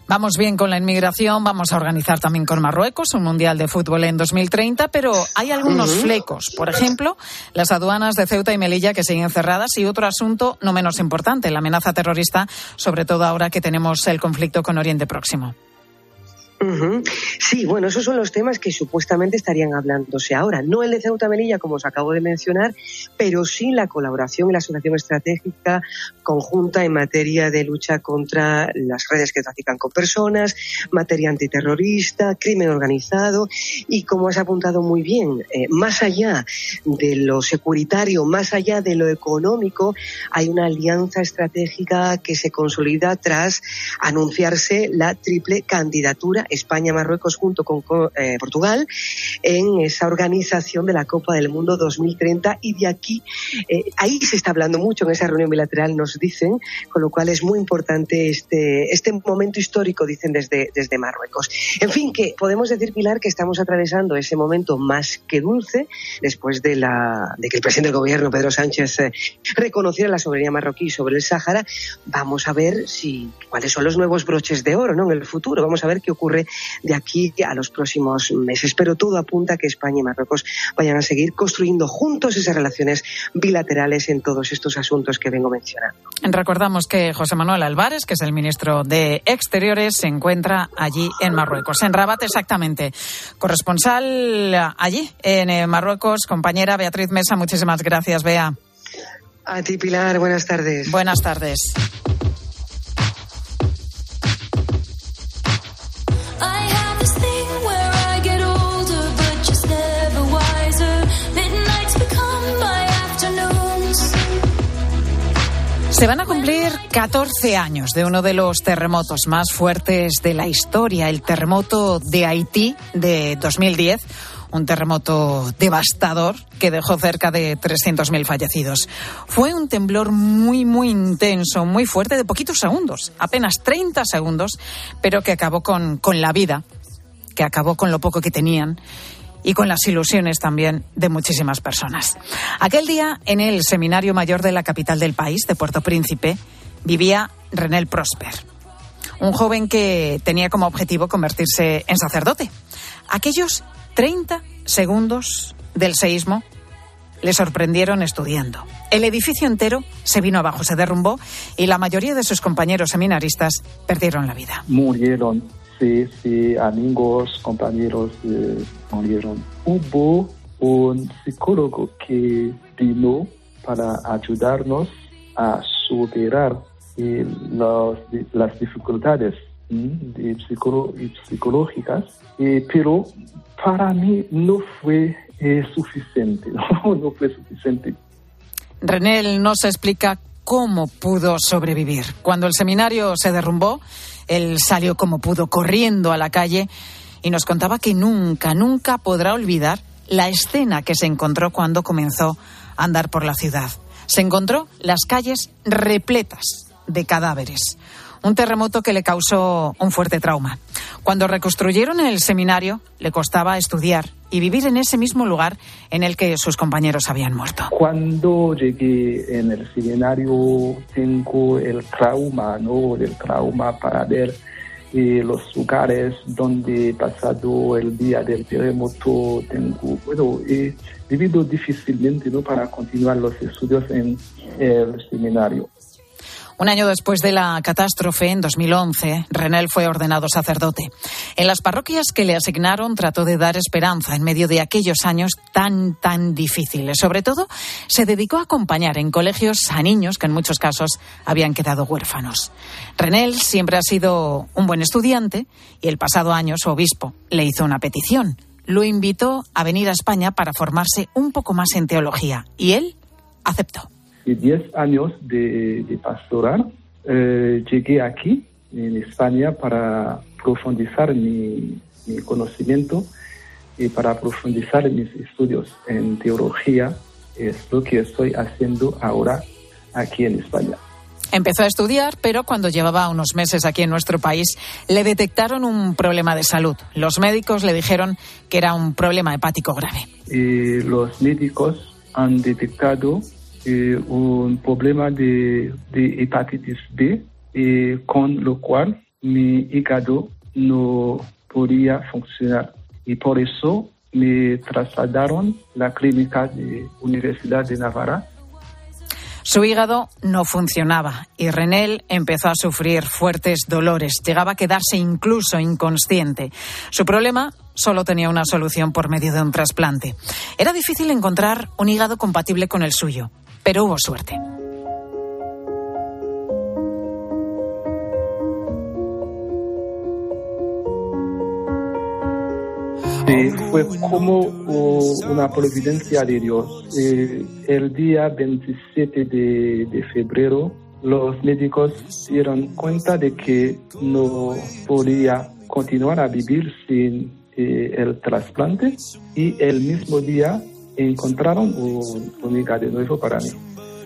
Vamos bien con la inmigración, vamos a organizar también con Marruecos un Mundial de Fútbol en dos mil treinta, pero hay algunos uh-huh. flecos. Por ejemplo, las aduanas de Ceuta y Melilla que siguen cerradas y otro asunto no menos importante, la amenaza terrorista, sobre todo ahora que tenemos el conflicto con Oriente Próximo. Uh-huh. Sí, bueno, esos son los temas que supuestamente estarían hablándose ahora. No el de Ceuta Melilla, como os acabo de mencionar, pero sí la colaboración y la asociación estratégica conjunta en materia de lucha contra las redes que trafican con personas, materia antiterrorista, crimen organizado y, como has apuntado muy bien, eh, más allá de lo securitario, más allá de lo económico, hay una alianza estratégica que se consolida tras anunciarse la triple candidatura España-Marruecos junto con eh, Portugal en esa organización de la Copa del Mundo dos mil treinta, y de aquí, eh, ahí se está hablando mucho en esa reunión bilateral, nos dicen, con lo cual es muy importante este, este momento histórico, dicen desde, desde Marruecos. En fin, que podemos decir, Pilar, que estamos atravesando ese momento más que dulce después de, la, de que el presidente del gobierno, Pedro Sánchez, eh, reconociera la soberanía marroquí sobre el Sáhara. Vamos a ver si cuáles son los nuevos broches de oro, ¿no?, en el futuro. Vamos a ver qué ocurre de aquí a los próximos meses. Pero todo apunta a que España y Marruecos vayan a seguir construyendo juntos esas relaciones bilaterales en todos estos asuntos que vengo mencionando. Recordamos que José Manuel Álvarez, que es el ministro de Exteriores, se encuentra allí en Marruecos, en Rabat exactamente. Corresponsal allí en Marruecos, compañera Beatriz Mesa, muchísimas gracias, Bea. A ti, Pilar, buenas tardes. Buenas tardes. Se van a cumplir catorce años de uno de los terremotos más fuertes de la historia, el terremoto de Haití de dos mil diez, un terremoto devastador que dejó cerca de trescientos mil fallecidos. Fue un temblor muy, muy intenso, muy fuerte, de poquitos segundos, apenas treinta segundos, pero que acabó con, con la vida, que acabó con lo poco que tenían y con las ilusiones también de muchísimas personas. Aquel día, en el Seminario Mayor de la capital del país, de Puerto Príncipe, vivía Renel Prosper, un joven que tenía como objetivo convertirse en sacerdote. Aquellos treinta segundos del seísmo le sorprendieron estudiando. El edificio entero se vino abajo, se derrumbó y la mayoría de sus compañeros seminaristas perdieron la vida. Murieron. Sí, sí, amigos, compañeros eh, murieron. Hubo un psicólogo que vino para ayudarnos a superar eh, los, las dificultades eh, psicolo- psicológicas, eh, pero para mí no fue eh, suficiente, no, no fue suficiente. Renel nos explica cómo pudo sobrevivir. Cuando el seminario se derrumbó, él salió como pudo, corriendo a la calle, y nos contaba que nunca, nunca podrá olvidar la escena que se encontró cuando comenzó a andar por la ciudad. Se encontró las calles repletas de cadáveres. Un terremoto que le causó un fuerte trauma. Cuando reconstruyeron el seminario, le costaba estudiar y vivir en ese mismo lugar en el que sus compañeros habían muerto. Cuando llegué en el seminario, tengo el trauma, ¿no? El trauma para ver eh, los lugares donde he pasado el día del terremoto. Tengo, bueno, he vivido difícilmente, ¿no?, para continuar los estudios en el seminario. Un año después de la catástrofe, en dos mil once, Renel fue ordenado sacerdote. En las parroquias que le asignaron trató de dar esperanza en medio de aquellos años tan, tan difíciles. Sobre todo, se dedicó a acompañar en colegios a niños que en muchos casos habían quedado huérfanos. Renel siempre ha sido un buen estudiante y el pasado año su obispo le hizo una petición. Lo invitó a venir a España para formarse un poco más en teología y él aceptó. De diez años de, de pastoral, eh, llegué aquí, en España, para profundizar mi, mi conocimiento y para profundizar mis estudios en teología. Es lo que estoy haciendo ahora aquí en España. Empezó a estudiar, pero cuando llevaba unos meses aquí en nuestro país, le detectaron un problema de salud. Los médicos le dijeron que era un problema hepático grave. Y los médicos han detectado Eh, un problema de, de hepatitis B, eh, con lo cual mi hígado no podía funcionar y por eso me trasladaron a la clínica de Universidad de Navarra. Su hígado no funcionaba y Renel empezó a sufrir fuertes dolores. Llegaba a quedarse incluso inconsciente. Su problema solo tenía una solución por medio de un trasplante. Era difícil encontrar un hígado compatible con el suyo, pero hubo suerte. Sí, fue como uh, una providencia de Dios. Eh, el día veintisiete de, de febrero, los médicos se dieron cuenta de que no podía continuar a vivir sin eh, el trasplante y el mismo día encontraron un, un hígado nuevo para mí.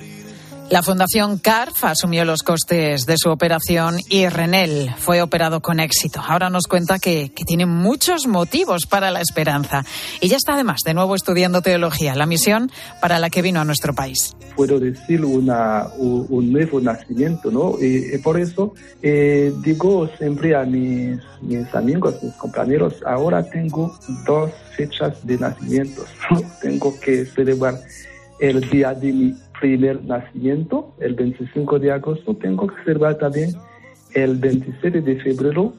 La Fundación C A R F asumió los costes de su operación y Renel fue operado con éxito. Ahora nos cuenta que, que tiene muchos motivos para la esperanza. Y ya está además de nuevo estudiando teología, la misión para la que vino a nuestro país. Puedo decir una, un, un nuevo nacimiento, ¿no? Y, y por eso eh, digo siempre a mis, mis amigos, mis compañeros, ahora tengo dos fechas de nacimiento. Tengo que celebrar el día de mi primer nacimiento, el veinticinco de agosto, tengo que celebrar también el veintisiete de febrero,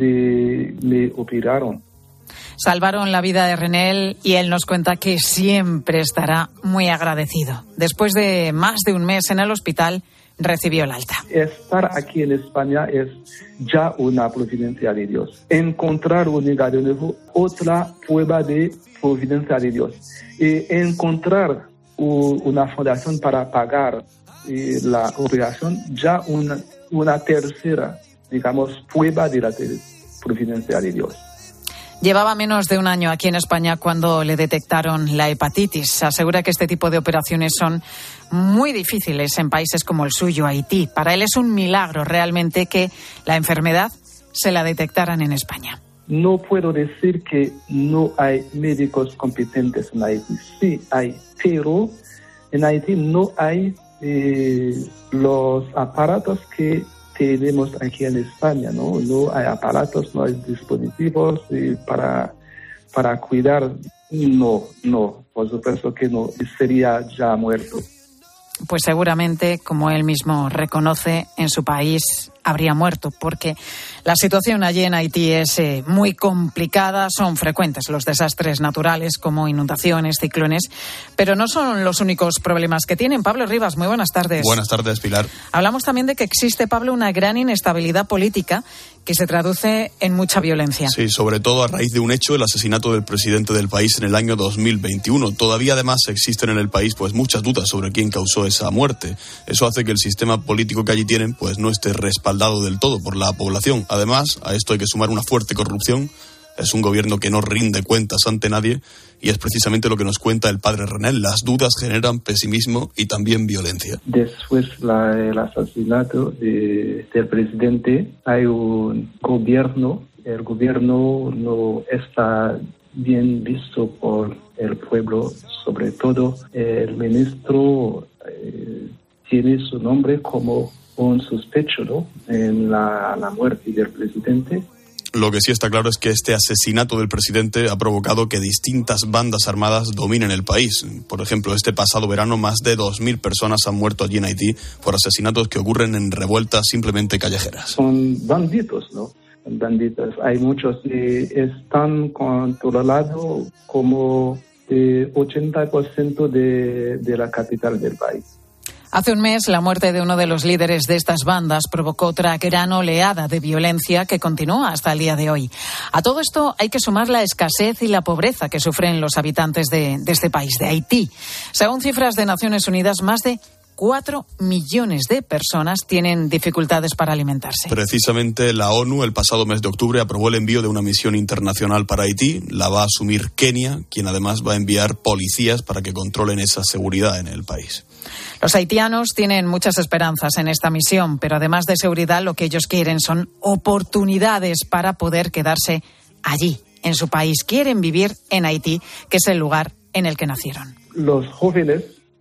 donde me operaron. Salvaron la vida de Renel y él nos cuenta que siempre estará muy agradecido. Después de más de un mes en el hospital, recibió el alta. Estar aquí en España es ya una providencia de Dios. Encontrar un hígado nuevo, otra prueba de providencia de Dios. Y encontrar una fundación para pagar eh, la operación, ya una, una tercera, digamos, prueba de la providencia de Dios. Llevaba menos de un año aquí en España cuando le detectaron la hepatitis. Asegura que este tipo de operaciones son muy difíciles en países como el suyo, Haití. Para él es un milagro realmente que la enfermedad se la detectaran en España. No puedo decir que no hay médicos competentes en Haití. Sí hay, pero en Haití no hay eh, los aparatos que tenemos aquí en España, ¿no? No hay aparatos, no hay dispositivos eh, para, para cuidar. No, no, por supuesto que no, sería ya muerto. Pues seguramente, como él mismo reconoce, en su país habría muerto, porque la situación allí en Haití es eh, muy complicada, son frecuentes los desastres naturales como inundaciones, ciclones, pero no son los únicos problemas que tienen. Pablo Rivas, muy buenas tardes. Buenas tardes, Pilar. Hablamos también de que existe, Pablo, una gran inestabilidad política que se traduce en mucha violencia. Sí, sobre todo a raíz de un hecho, el asesinato del presidente del país en el año dos mil veintiuno. Todavía además existen en el país pues muchas dudas sobre quién causó esa muerte. Eso hace que el sistema político que allí tienen pues no esté respaldado del todo por la población. Además, a esto hay que sumar una fuerte corrupción. Es un gobierno que no rinde cuentas ante nadie y es precisamente lo que nos cuenta el padre Renel. Las dudas generan pesimismo y también violencia. Después del asesinato de, del presidente hay un gobierno. El gobierno no está bien visto por el pueblo. Sobre todo el ministro eh, tiene su nombre como un sospecho, ¿no?, en la, la muerte del presidente. Lo que sí está claro es que este asesinato del presidente ha provocado que distintas bandas armadas dominen el país. Por ejemplo, este pasado verano más de dos mil personas han muerto allí en Haití por asesinatos que ocurren en revueltas simplemente callejeras. Son bandidos, ¿no? Bandidos. Hay muchos que están controlados como el ochenta por ciento de, de la capital del país. Hace un mes, la muerte de uno de los líderes de estas bandas provocó otra gran oleada de violencia que continúa hasta el día de hoy. A todo esto hay que sumar la escasez y la pobreza que sufren los habitantes de, de este país, de Haití. Según cifras de Naciones Unidas, más de Cuatro millones de personas tienen dificultades para alimentarse. Precisamente la ONU el pasado mes de octubre aprobó el envío de una misión internacional para Haití. La va a asumir Kenia, quien además va a enviar policías para que controlen esa seguridad en el país. Los haitianos tienen muchas esperanzas en esta misión, pero además de seguridad lo que ellos quieren son oportunidades para poder quedarse allí, en su país. Quieren vivir en Haití, que es el lugar en el que nacieron. Los jóvenes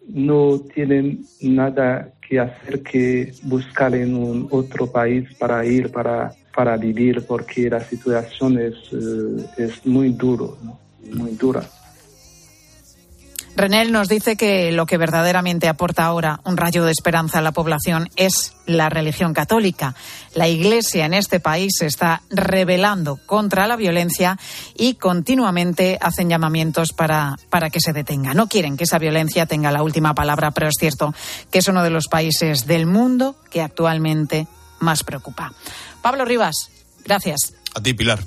no tienen nada que hacer que buscar en un otro país para ir, para, para vivir, porque la situación es, eh, es muy duro, ¿no? Muy dura. Renel nos dice que lo que verdaderamente aporta ahora un rayo de esperanza a la población es la religión católica. La Iglesia en este país se está rebelando contra la violencia y continuamente hacen llamamientos para, para que se detenga. No quieren que esa violencia tenga la última palabra, pero es cierto que es uno de los países del mundo que actualmente más preocupa. Pablo Rivas, gracias. A ti, Pilar.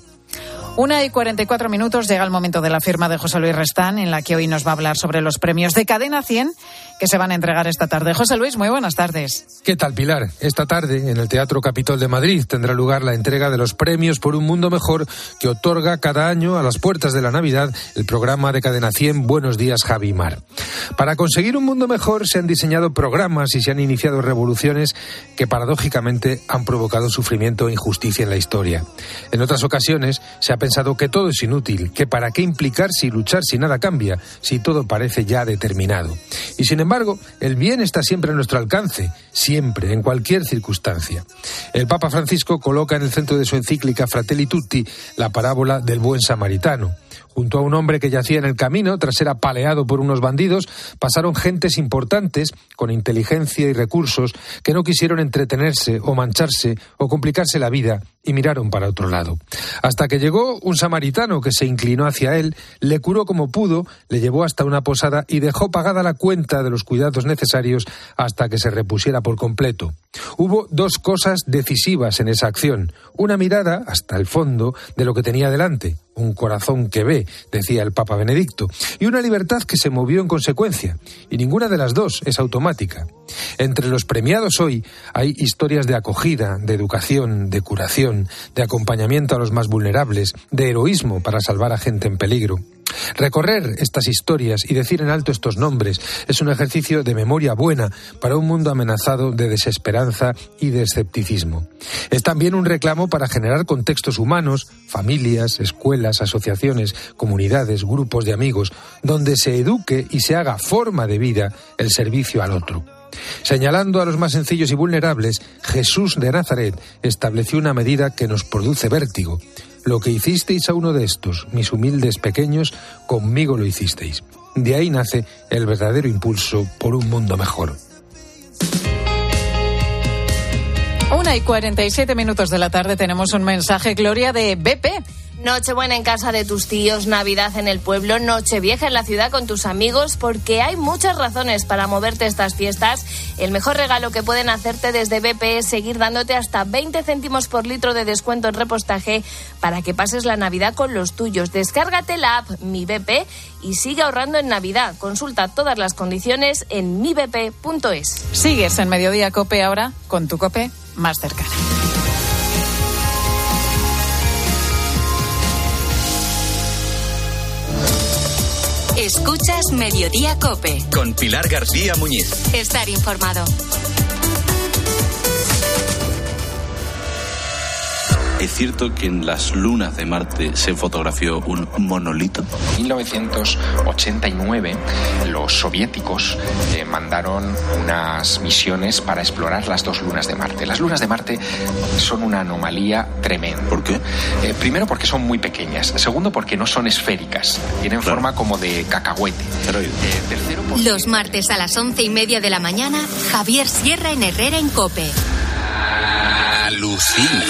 Una y cuarenta y cuatro minutos, llega el momento de la firma de José Luis Restán, en la que hoy nos va a hablar sobre los premios de Cadena cien que se van a entregar esta tarde. José Luis, muy buenas tardes. ¿Qué tal, Pilar? Esta tarde, en el Teatro Capitol de Madrid, tendrá lugar la entrega de los premios por un mundo mejor que otorga cada año, a las puertas de la Navidad, el programa de Cadena cien Buenos Días, Javi Mar. Para conseguir un mundo mejor se han diseñado programas y se han iniciado revoluciones que paradójicamente han provocado sufrimiento e injusticia en la historia. En otras ocasiones se ha pensado que todo es inútil, que para qué implicarse y luchar si nada cambia, si todo parece ya determinado. Y sin embargo, el bien está siempre a nuestro alcance, siempre, en cualquier circunstancia. El Papa Francisco coloca en el centro de su encíclica Fratelli Tutti la parábola del buen samaritano. Junto a un hombre que yacía en el camino tras ser apaleado por unos bandidos, pasaron gentes importantes con inteligencia y recursos que no quisieron entretenerse o mancharse o complicarse la vida y miraron para otro lado. Hasta que llegó un samaritano que se inclinó hacia él, le curó como pudo, le llevó hasta una posada y dejó pagada la cuenta de los cuidados necesarios hasta que se repusiera por completo. Hubo dos cosas decisivas en esa acción. Una mirada hasta el fondo de lo que tenía delante, un corazón que ve, decía el Papa Benedicto, y una libertad que se movió en consecuencia. Y ninguna de las dos es automática. Entre los premiados hoy hay historias de acogida, de educación, de curación, de acompañamiento a los más vulnerables, de heroísmo para salvar a gente en peligro. Recorrer estas historias y decir en alto estos nombres es un ejercicio de memoria buena para un mundo amenazado de desesperanza y de escepticismo. Es también un reclamo para generar contextos humanos, familias, escuelas, asociaciones, comunidades, grupos de amigos, donde se eduque y se haga forma de vida el servicio al otro. Señalando a los más sencillos y vulnerables, Jesús de Nazaret estableció una medida que nos produce vértigo. Lo que hicisteis a uno de estos, mis humildes pequeños, conmigo lo hicisteis. De ahí nace el verdadero impulso por un mundo mejor. Una y cuarenta y siete minutos de la tarde tenemos un mensaje, Gloria, de B P. Nochebuena en casa de tus tíos, Navidad en el pueblo, Nochevieja en la ciudad con tus amigos, porque hay muchas razones para moverte estas fiestas. El mejor regalo que pueden hacerte desde B P es seguir dándote hasta veinte céntimos por litro de descuento en repostaje para que pases la Navidad con los tuyos. Descárgate la app Mi B P y sigue ahorrando en Navidad. Consulta todas las condiciones en mi b p punto es. Sigues en Mediodía COPE ahora con tu COPE más cercana. Escuchas Mediodía COPE. Con Pilar García Muñiz. Estar informado. ¿Es cierto que en las lunas de Marte se fotografió un monolito? En mil novecientos ochenta y nueve los soviéticos eh, mandaron unas misiones para explorar las dos lunas de Marte. Las lunas de Marte son una anomalía tremenda. ¿Por qué? Eh, primero porque son muy pequeñas. Segundo porque no son esféricas. Tienen claro. forma como de cacahuete. Eh, tercero porque... Los martes a las once y media de la mañana, Javier Sierra en Herrera en COPE. Alucina.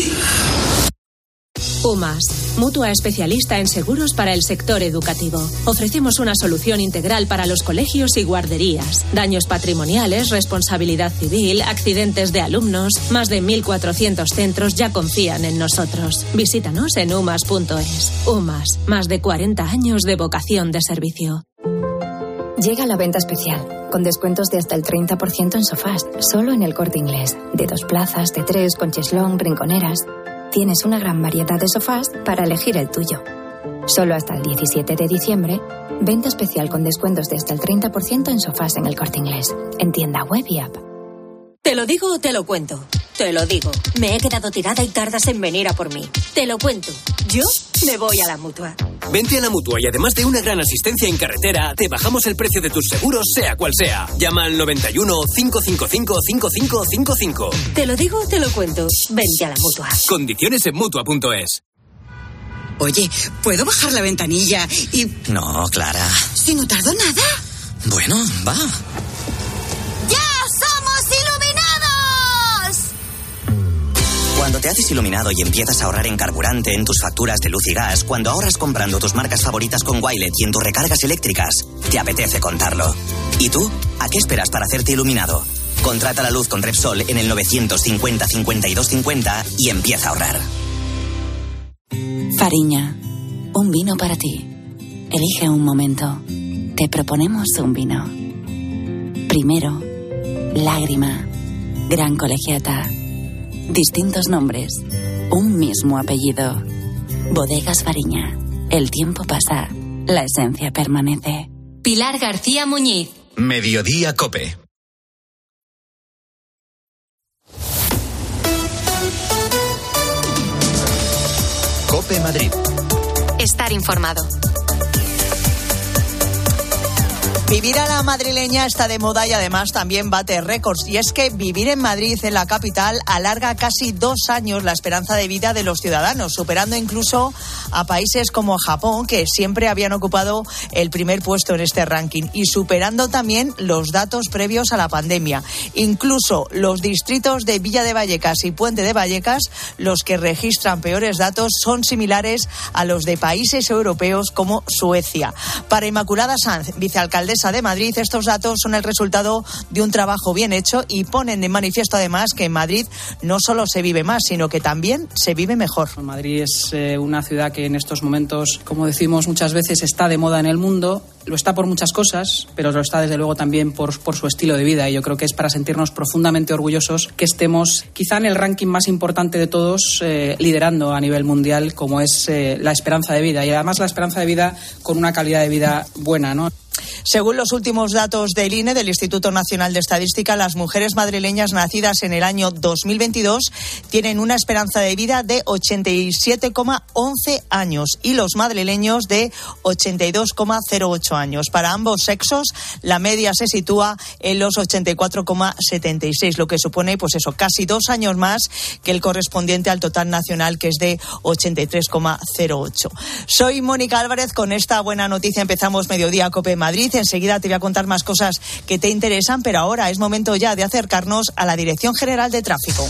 UMAS, mutua especialista en seguros para el sector educativo. Ofrecemos una solución integral para los colegios y guarderías. Daños patrimoniales, responsabilidad civil, accidentes de alumnos. Más de mil cuatrocientos centros ya confían en nosotros. Visítanos en umas punto es. UMAS, más de cuarenta años de vocación de servicio. Llega la venta especial, con descuentos de hasta el treinta por ciento en sofás, solo en El Corte Inglés. De dos plazas, de tres, con cheslón, rinconeras. Tienes una gran variedad de sofás para elegir el tuyo. Solo hasta el diecisiete de diciembre, venta especial con descuentos de hasta el treinta por ciento en sofás en El Corte Inglés. En tienda web y app. ¿Te lo digo o te lo cuento? Te lo digo. Me he quedado tirada y tardas en venir a por mí. Te lo cuento. Yo me voy a la Mutua. Vente a la Mutua y además de una gran asistencia en carretera, te bajamos el precio de tus seguros, sea cual sea. Llama al noventa y uno, cinco cinco cinco, cinco cinco cinco cinco. Te lo digo, te lo cuento. Vente a la Mutua. Condiciones en Mutua punto es. Oye, ¿puedo bajar la ventanilla y...? No, Clara. ¿Si no tardo nada? Bueno, va. ¡Ya somos iluminados! Cuando te haces iluminado y empiezas a ahorrar en carburante, en tus facturas de luz y gas, cuando ahorras comprando tus marcas favoritas con Wilet y en tus recargas eléctricas, te apetece contarlo. ¿Y tú? ¿A qué esperas para hacerte iluminado? Contrata la luz con Repsol en el novecientos cincuenta, cincuenta y dos cincuenta y empieza a ahorrar. Fariña, un vino para ti. Elige un momento. Te proponemos un vino. Primero, Lágrima, Gran Colegiata. Distintos nombres, un mismo apellido. Bodegas Fariña. El tiempo pasa, la esencia permanece. Pilar García Muñiz. Mediodía COPE. COPE Madrid. Estar informado. Vivir a la madrileña está de moda y además también bate récords. Y es que vivir en Madrid, en la capital, alarga casi dos años la esperanza de vida de los ciudadanos, superando incluso a países como Japón, que siempre habían ocupado el primer puesto en este ranking, y superando también los datos previos a la pandemia. Incluso los distritos de Villa de Vallecas y Puente de Vallecas, los que registran peores datos, son similares a los de países europeos como Suecia. Para Inmaculada Sanz, vicealcaldesa de Madrid, estos datos son el resultado de un trabajo bien hecho y ponen de manifiesto además que en Madrid no solo se vive más, sino que también se vive mejor. Madrid es eh, una ciudad que en estos momentos, como decimos muchas veces, está de moda en el mundo. Lo está por muchas cosas, pero lo está desde luego también por, por su estilo de vida, y yo creo que es para sentirnos profundamente orgullosos que estemos quizá en el ranking más importante de todos, eh, liderando a nivel mundial, como es eh, la esperanza de vida, y además la esperanza de vida con una calidad de vida buena, ¿no? Según los últimos datos del I N E, del Instituto Nacional de Estadística, las mujeres madrileñas nacidas en el año dos mil veintidós tienen una esperanza de vida de ochenta y siete coma once años y los madrileños de ochenta y dos coma cero ocho años. Para ambos sexos, la media se sitúa en los ochenta y cuatro coma setenta y seis, lo que supone, pues eso, casi dos años más que el correspondiente al total nacional, que es de ochenta y tres coma cero ocho. Soy Mónica Álvarez. Con esta buena noticia empezamos Mediodía COPE Madrid. Enseguida te voy a contar más cosas que te interesan, pero ahora es momento ya de acercarnos a la Dirección General de Tráfico.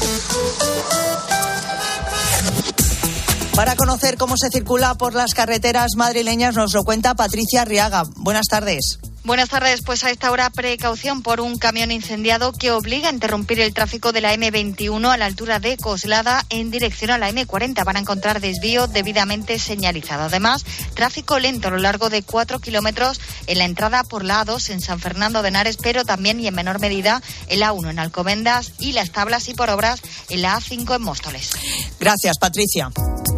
Para conocer cómo se circula por las carreteras madrileñas nos lo cuenta Patricia Arriaga. Buenas tardes. Buenas tardes, pues a esta hora precaución por un camión incendiado que obliga a interrumpir el tráfico de la eme veintiuno a la altura de Coslada en dirección a la eme cuarenta. Van a encontrar desvío debidamente señalizado. Además, tráfico lento a lo largo de cuatro kilómetros en la entrada por la A dos en San Fernando de Henares, pero también y en menor medida en la A uno en Alcobendas y Las Tablas, y por obras en la A cinco en Móstoles. Gracias, Patricia.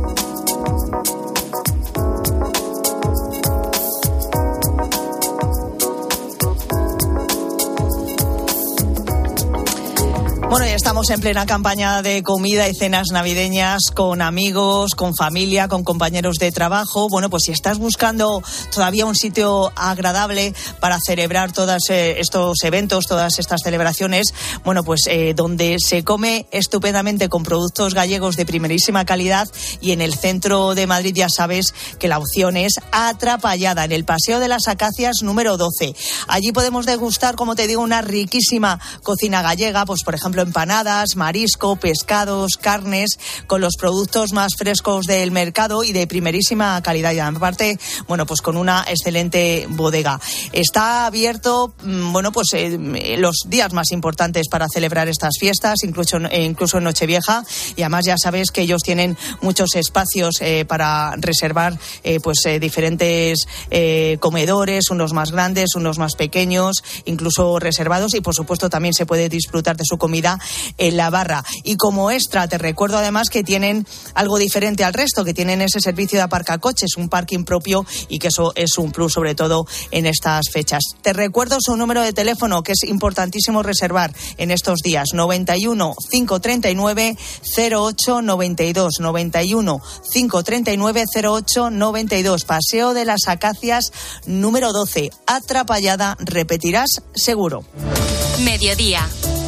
Bueno, ya estamos en plena campaña de comida y cenas navideñas con amigos, con familia, con compañeros de trabajo. Bueno, pues si estás buscando todavía un sitio agradable para celebrar todos eh, estos eventos, todas estas celebraciones, bueno, pues eh, donde se come estupendamente con productos gallegos de primerísima calidad, y en el centro de Madrid ya sabes que la opción es Atrapallada, en el Paseo de las Acacias número doce. Allí podemos degustar, como te digo, una riquísima cocina gallega, pues por ejemplo empanadas, marisco, pescados, carnes, con los productos más frescos del mercado y de primerísima calidad. Y aparte, bueno, pues con una excelente bodega. Está abierto, bueno, pues eh, los días más importantes para celebrar estas fiestas, incluso, eh, incluso en Nochevieja, y además ya sabes que ellos tienen muchos espacios eh, para reservar eh, pues eh, diferentes eh, comedores, unos más grandes, unos más pequeños, incluso reservados, y por supuesto también se puede disfrutar de su comida Avenida en la Barra. Y como extra, te recuerdo además que tienen algo diferente al resto, que tienen ese servicio de aparcacoches, un parking propio, y que eso es un plus, sobre todo en estas fechas. Te recuerdo su número de teléfono, que es importantísimo reservar en estos días: noventa y uno, cinco treinta y nueve, cero ocho noventa y dos, noventa y uno, cinco treinta y nueve, cero ocho noventa y dos. Paseo de las Acacias número doce. Atrapallada, repetirás seguro. Mediodía.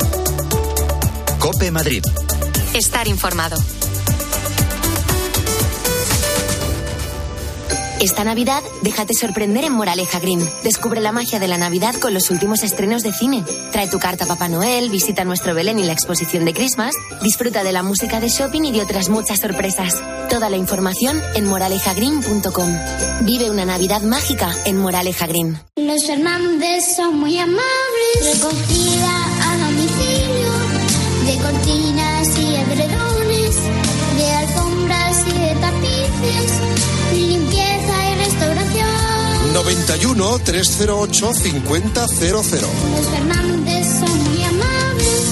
COPE Madrid. Estar informado. Esta Navidad, déjate sorprender en Moraleja Green. Descubre la magia de la Navidad con los últimos estrenos de cine. Trae tu carta a Papá Noel, visita nuestro Belén y la exposición de Christmas, disfruta de la música de shopping y de otras muchas sorpresas. Toda la información en moraleja green punto com. Vive una Navidad mágica en Moraleja Green. Los Fernández son muy amables. Recogida a domicilio de cortinas y edredones, de alfombras y de tapices, limpieza y restauración. noventa y uno, trescientos ocho, cincuenta cero cero. Los Fernández son muy amables.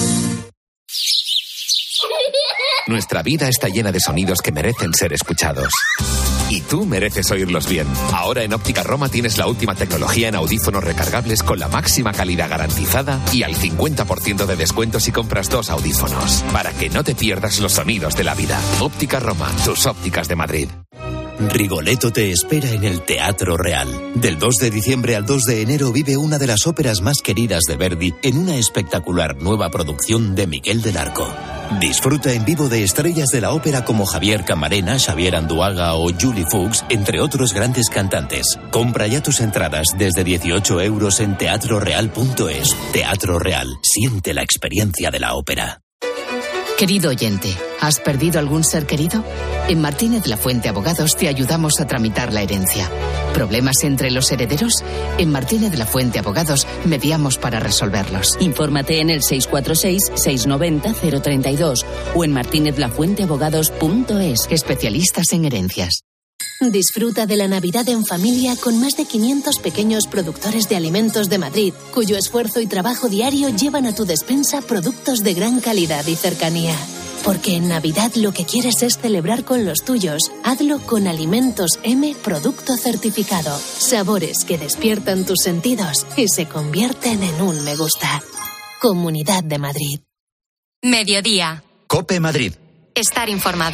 Nuestra vida está llena de sonidos que merecen ser escuchados. Y tú mereces oírlos bien. Ahora en Óptica Roma tienes la última tecnología en audífonos recargables con la máxima calidad garantizada y al cincuenta por ciento de descuento si compras dos audífonos. Para que no te pierdas los sonidos de la vida. Óptica Roma, tus ópticas de Madrid. Rigoletto te espera en el Teatro Real. Del dos de diciembre al dos de enero vive una de las óperas más queridas de Verdi en una espectacular nueva producción de Miguel del Arco. Disfruta en vivo de estrellas de la ópera como Javier Camarena, Xavier Anduaga o Julie Fuchs, entre otros grandes cantantes. Compra ya tus entradas desde dieciocho euros en teatro real punto es. Teatro Real. Siente la experiencia de la ópera. Querido oyente, ¿has perdido algún ser querido? En Martínez Lafuente Abogados te ayudamos a tramitar la herencia. ¿Problemas entre los herederos? En Martínez Lafuente Abogados mediamos para resolverlos. Infórmate en el seis cuatro seis, seis nueve cero, cero tres dos o en martinez lafuente abogados punto es. Especialistas en herencias. Disfruta de la Navidad en familia con más de quinientos pequeños productores de alimentos de Madrid, cuyo esfuerzo y trabajo diario llevan a tu despensa productos de gran calidad y cercanía. Porque en Navidad lo que quieres es celebrar con los tuyos. Hazlo con Alimentos M Producto Certificado. Sabores que despiertan tus sentidos y se convierten en un me gusta. Comunidad de Madrid. Mediodía. COPE Madrid. Estar informado.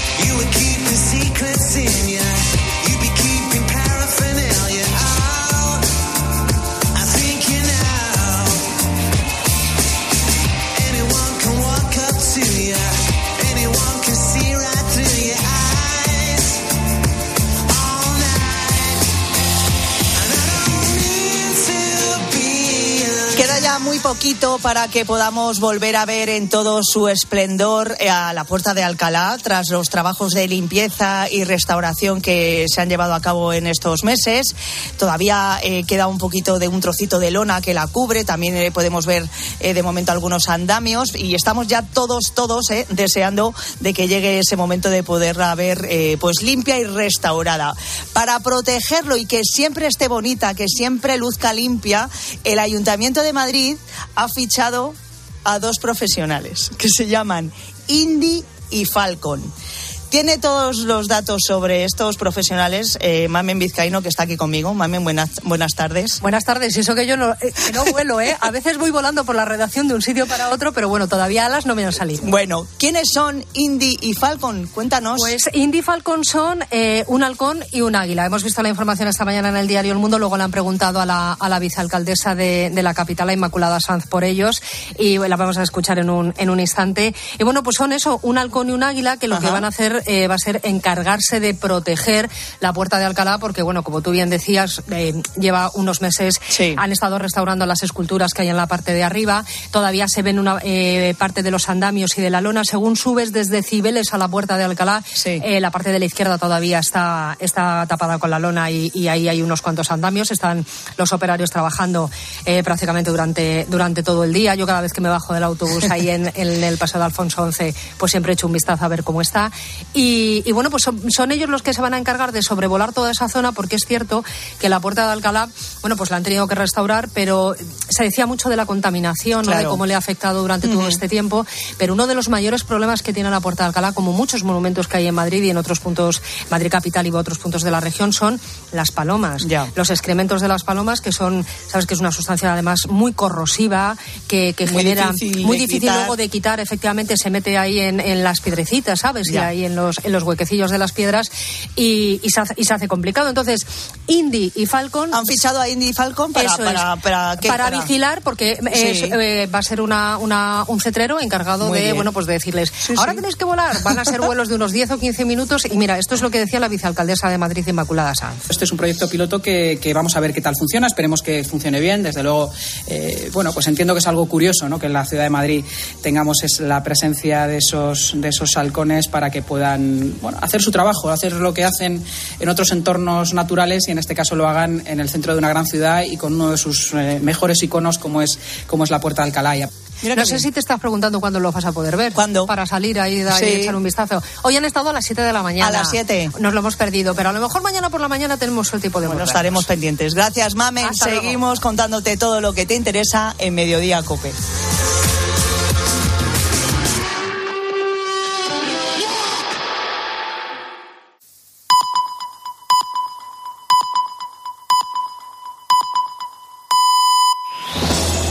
Queda ya muy poquito para que podamos volver a ver en todo su esplendor a la Puerta de Alcalá, tras los trabajos de limpieza y restauración que se han llevado a cabo en estos meses. Todavía eh, queda un poquito de un trocito de lona que la cubre, también eh, podemos ver eh, de momento algunos andamios y estamos ya todos, todos eh, deseando de que llegue ese momento de poderla ver eh, pues limpia y restaurada. Para protegerlo y que siempre esté bonita, que siempre luzca limpia, el Ayuntamiento de Madrid ha fichado a dos profesionales que se llaman Indy y Falcon. Tiene todos los datos sobre estos profesionales eh, Mamen Vizcaíno, que está aquí conmigo. Mamen, buenas, buenas tardes. Buenas tardes. Y eso que yo no, eh, que no vuelo, ¿eh? A veces voy volando por la redacción de un sitio para otro, pero bueno, todavía alas no me han salido. Bueno, ¿quiénes son Indy y Falcon? Cuéntanos. Pues Indy y Falcon son eh, un halcón y un águila. Hemos visto la información esta mañana en el diario El Mundo, luego le han preguntado a la, a la vicealcaldesa de, de la capital, a Inmaculada Sanz, por ellos, y la vamos a escuchar en un, en un instante. Y bueno, pues son eso, un halcón y un águila, que lo Ajá. que van a hacer Eh, va a ser encargarse de proteger la Puerta de Alcalá, porque bueno, como tú bien decías, eh, lleva unos meses, sí. han estado restaurando las esculturas que hay en la parte de arriba, todavía se ven una eh, parte de los andamios y de la lona. Según subes desde Cibeles a la Puerta de Alcalá, sí. eh, la parte de la izquierda todavía está, está tapada con la lona y, y ahí hay unos cuantos andamios. Están los operarios trabajando eh, prácticamente durante, durante todo el día. Yo cada vez que me bajo del autobús ahí en, en el Paseo de Alfonso once, pues siempre echo un vistazo a ver cómo está. Y, y bueno, pues son, son ellos los que se van a encargar de sobrevolar toda esa zona, porque es cierto que la Puerta de Alcalá, bueno, pues la han tenido que restaurar, pero se decía mucho de la contaminación, claro. ¿no? De cómo le ha afectado durante uh-huh. todo este tiempo, pero uno de los mayores problemas que tiene la Puerta de Alcalá, como muchos monumentos que hay en Madrid y en otros puntos, Madrid capital y otros puntos de la región, son las palomas. Ya. Los excrementos de las palomas, que son, sabes que es una sustancia además muy corrosiva, que, que muy genera difícil muy de difícil quitar. luego de quitar, efectivamente se mete ahí en, en las piedrecitas, ¿sabes? Ya. Y ahí en los, en los huequecillos de las piedras y, y, se hace, y se hace complicado. Entonces, Indy y Falcon... Han fichado a Indy y Falcon para... Eso para, es, para, para, ¿qué? para para vigilar, porque sí. es, eh, va a ser una, una, un cetrero encargado muy de, bien. bueno, pues de decirles, sí, ahora sí. tenéis que volar. Van a ser vuelos de unos diez o quince minutos y mira, esto es lo que decía la vicealcaldesa de Madrid, Inmaculada Sanz. Este es un proyecto piloto que, que vamos a ver qué tal funciona, esperemos que funcione bien. Desde luego, eh, bueno, pues entiendo que es algo curioso, ¿no? Que en la ciudad de Madrid tengamos es la presencia de esos, de esos halcones para que puedan, bueno, hacer su trabajo, hacer lo que hacen en otros entornos naturales y en este caso lo hagan en el centro de una gran ciudad y con uno de sus eh, mejores iconos como es, como es la Puerta de Alcalá. Mira, no sé bien. Si te estás preguntando cuándo lo vas a poder ver. ¿Cuándo? Para salir ahí y sí. echar un vistazo. Hoy han estado a las siete de la mañana. A las siete. Nos lo hemos perdido, pero a lo mejor mañana por la mañana tenemos el tipo de... Bueno, estaremos pendientes. Gracias, Mamen. Hasta Seguimos luego. contándote todo lo que te interesa en Mediodía COPE.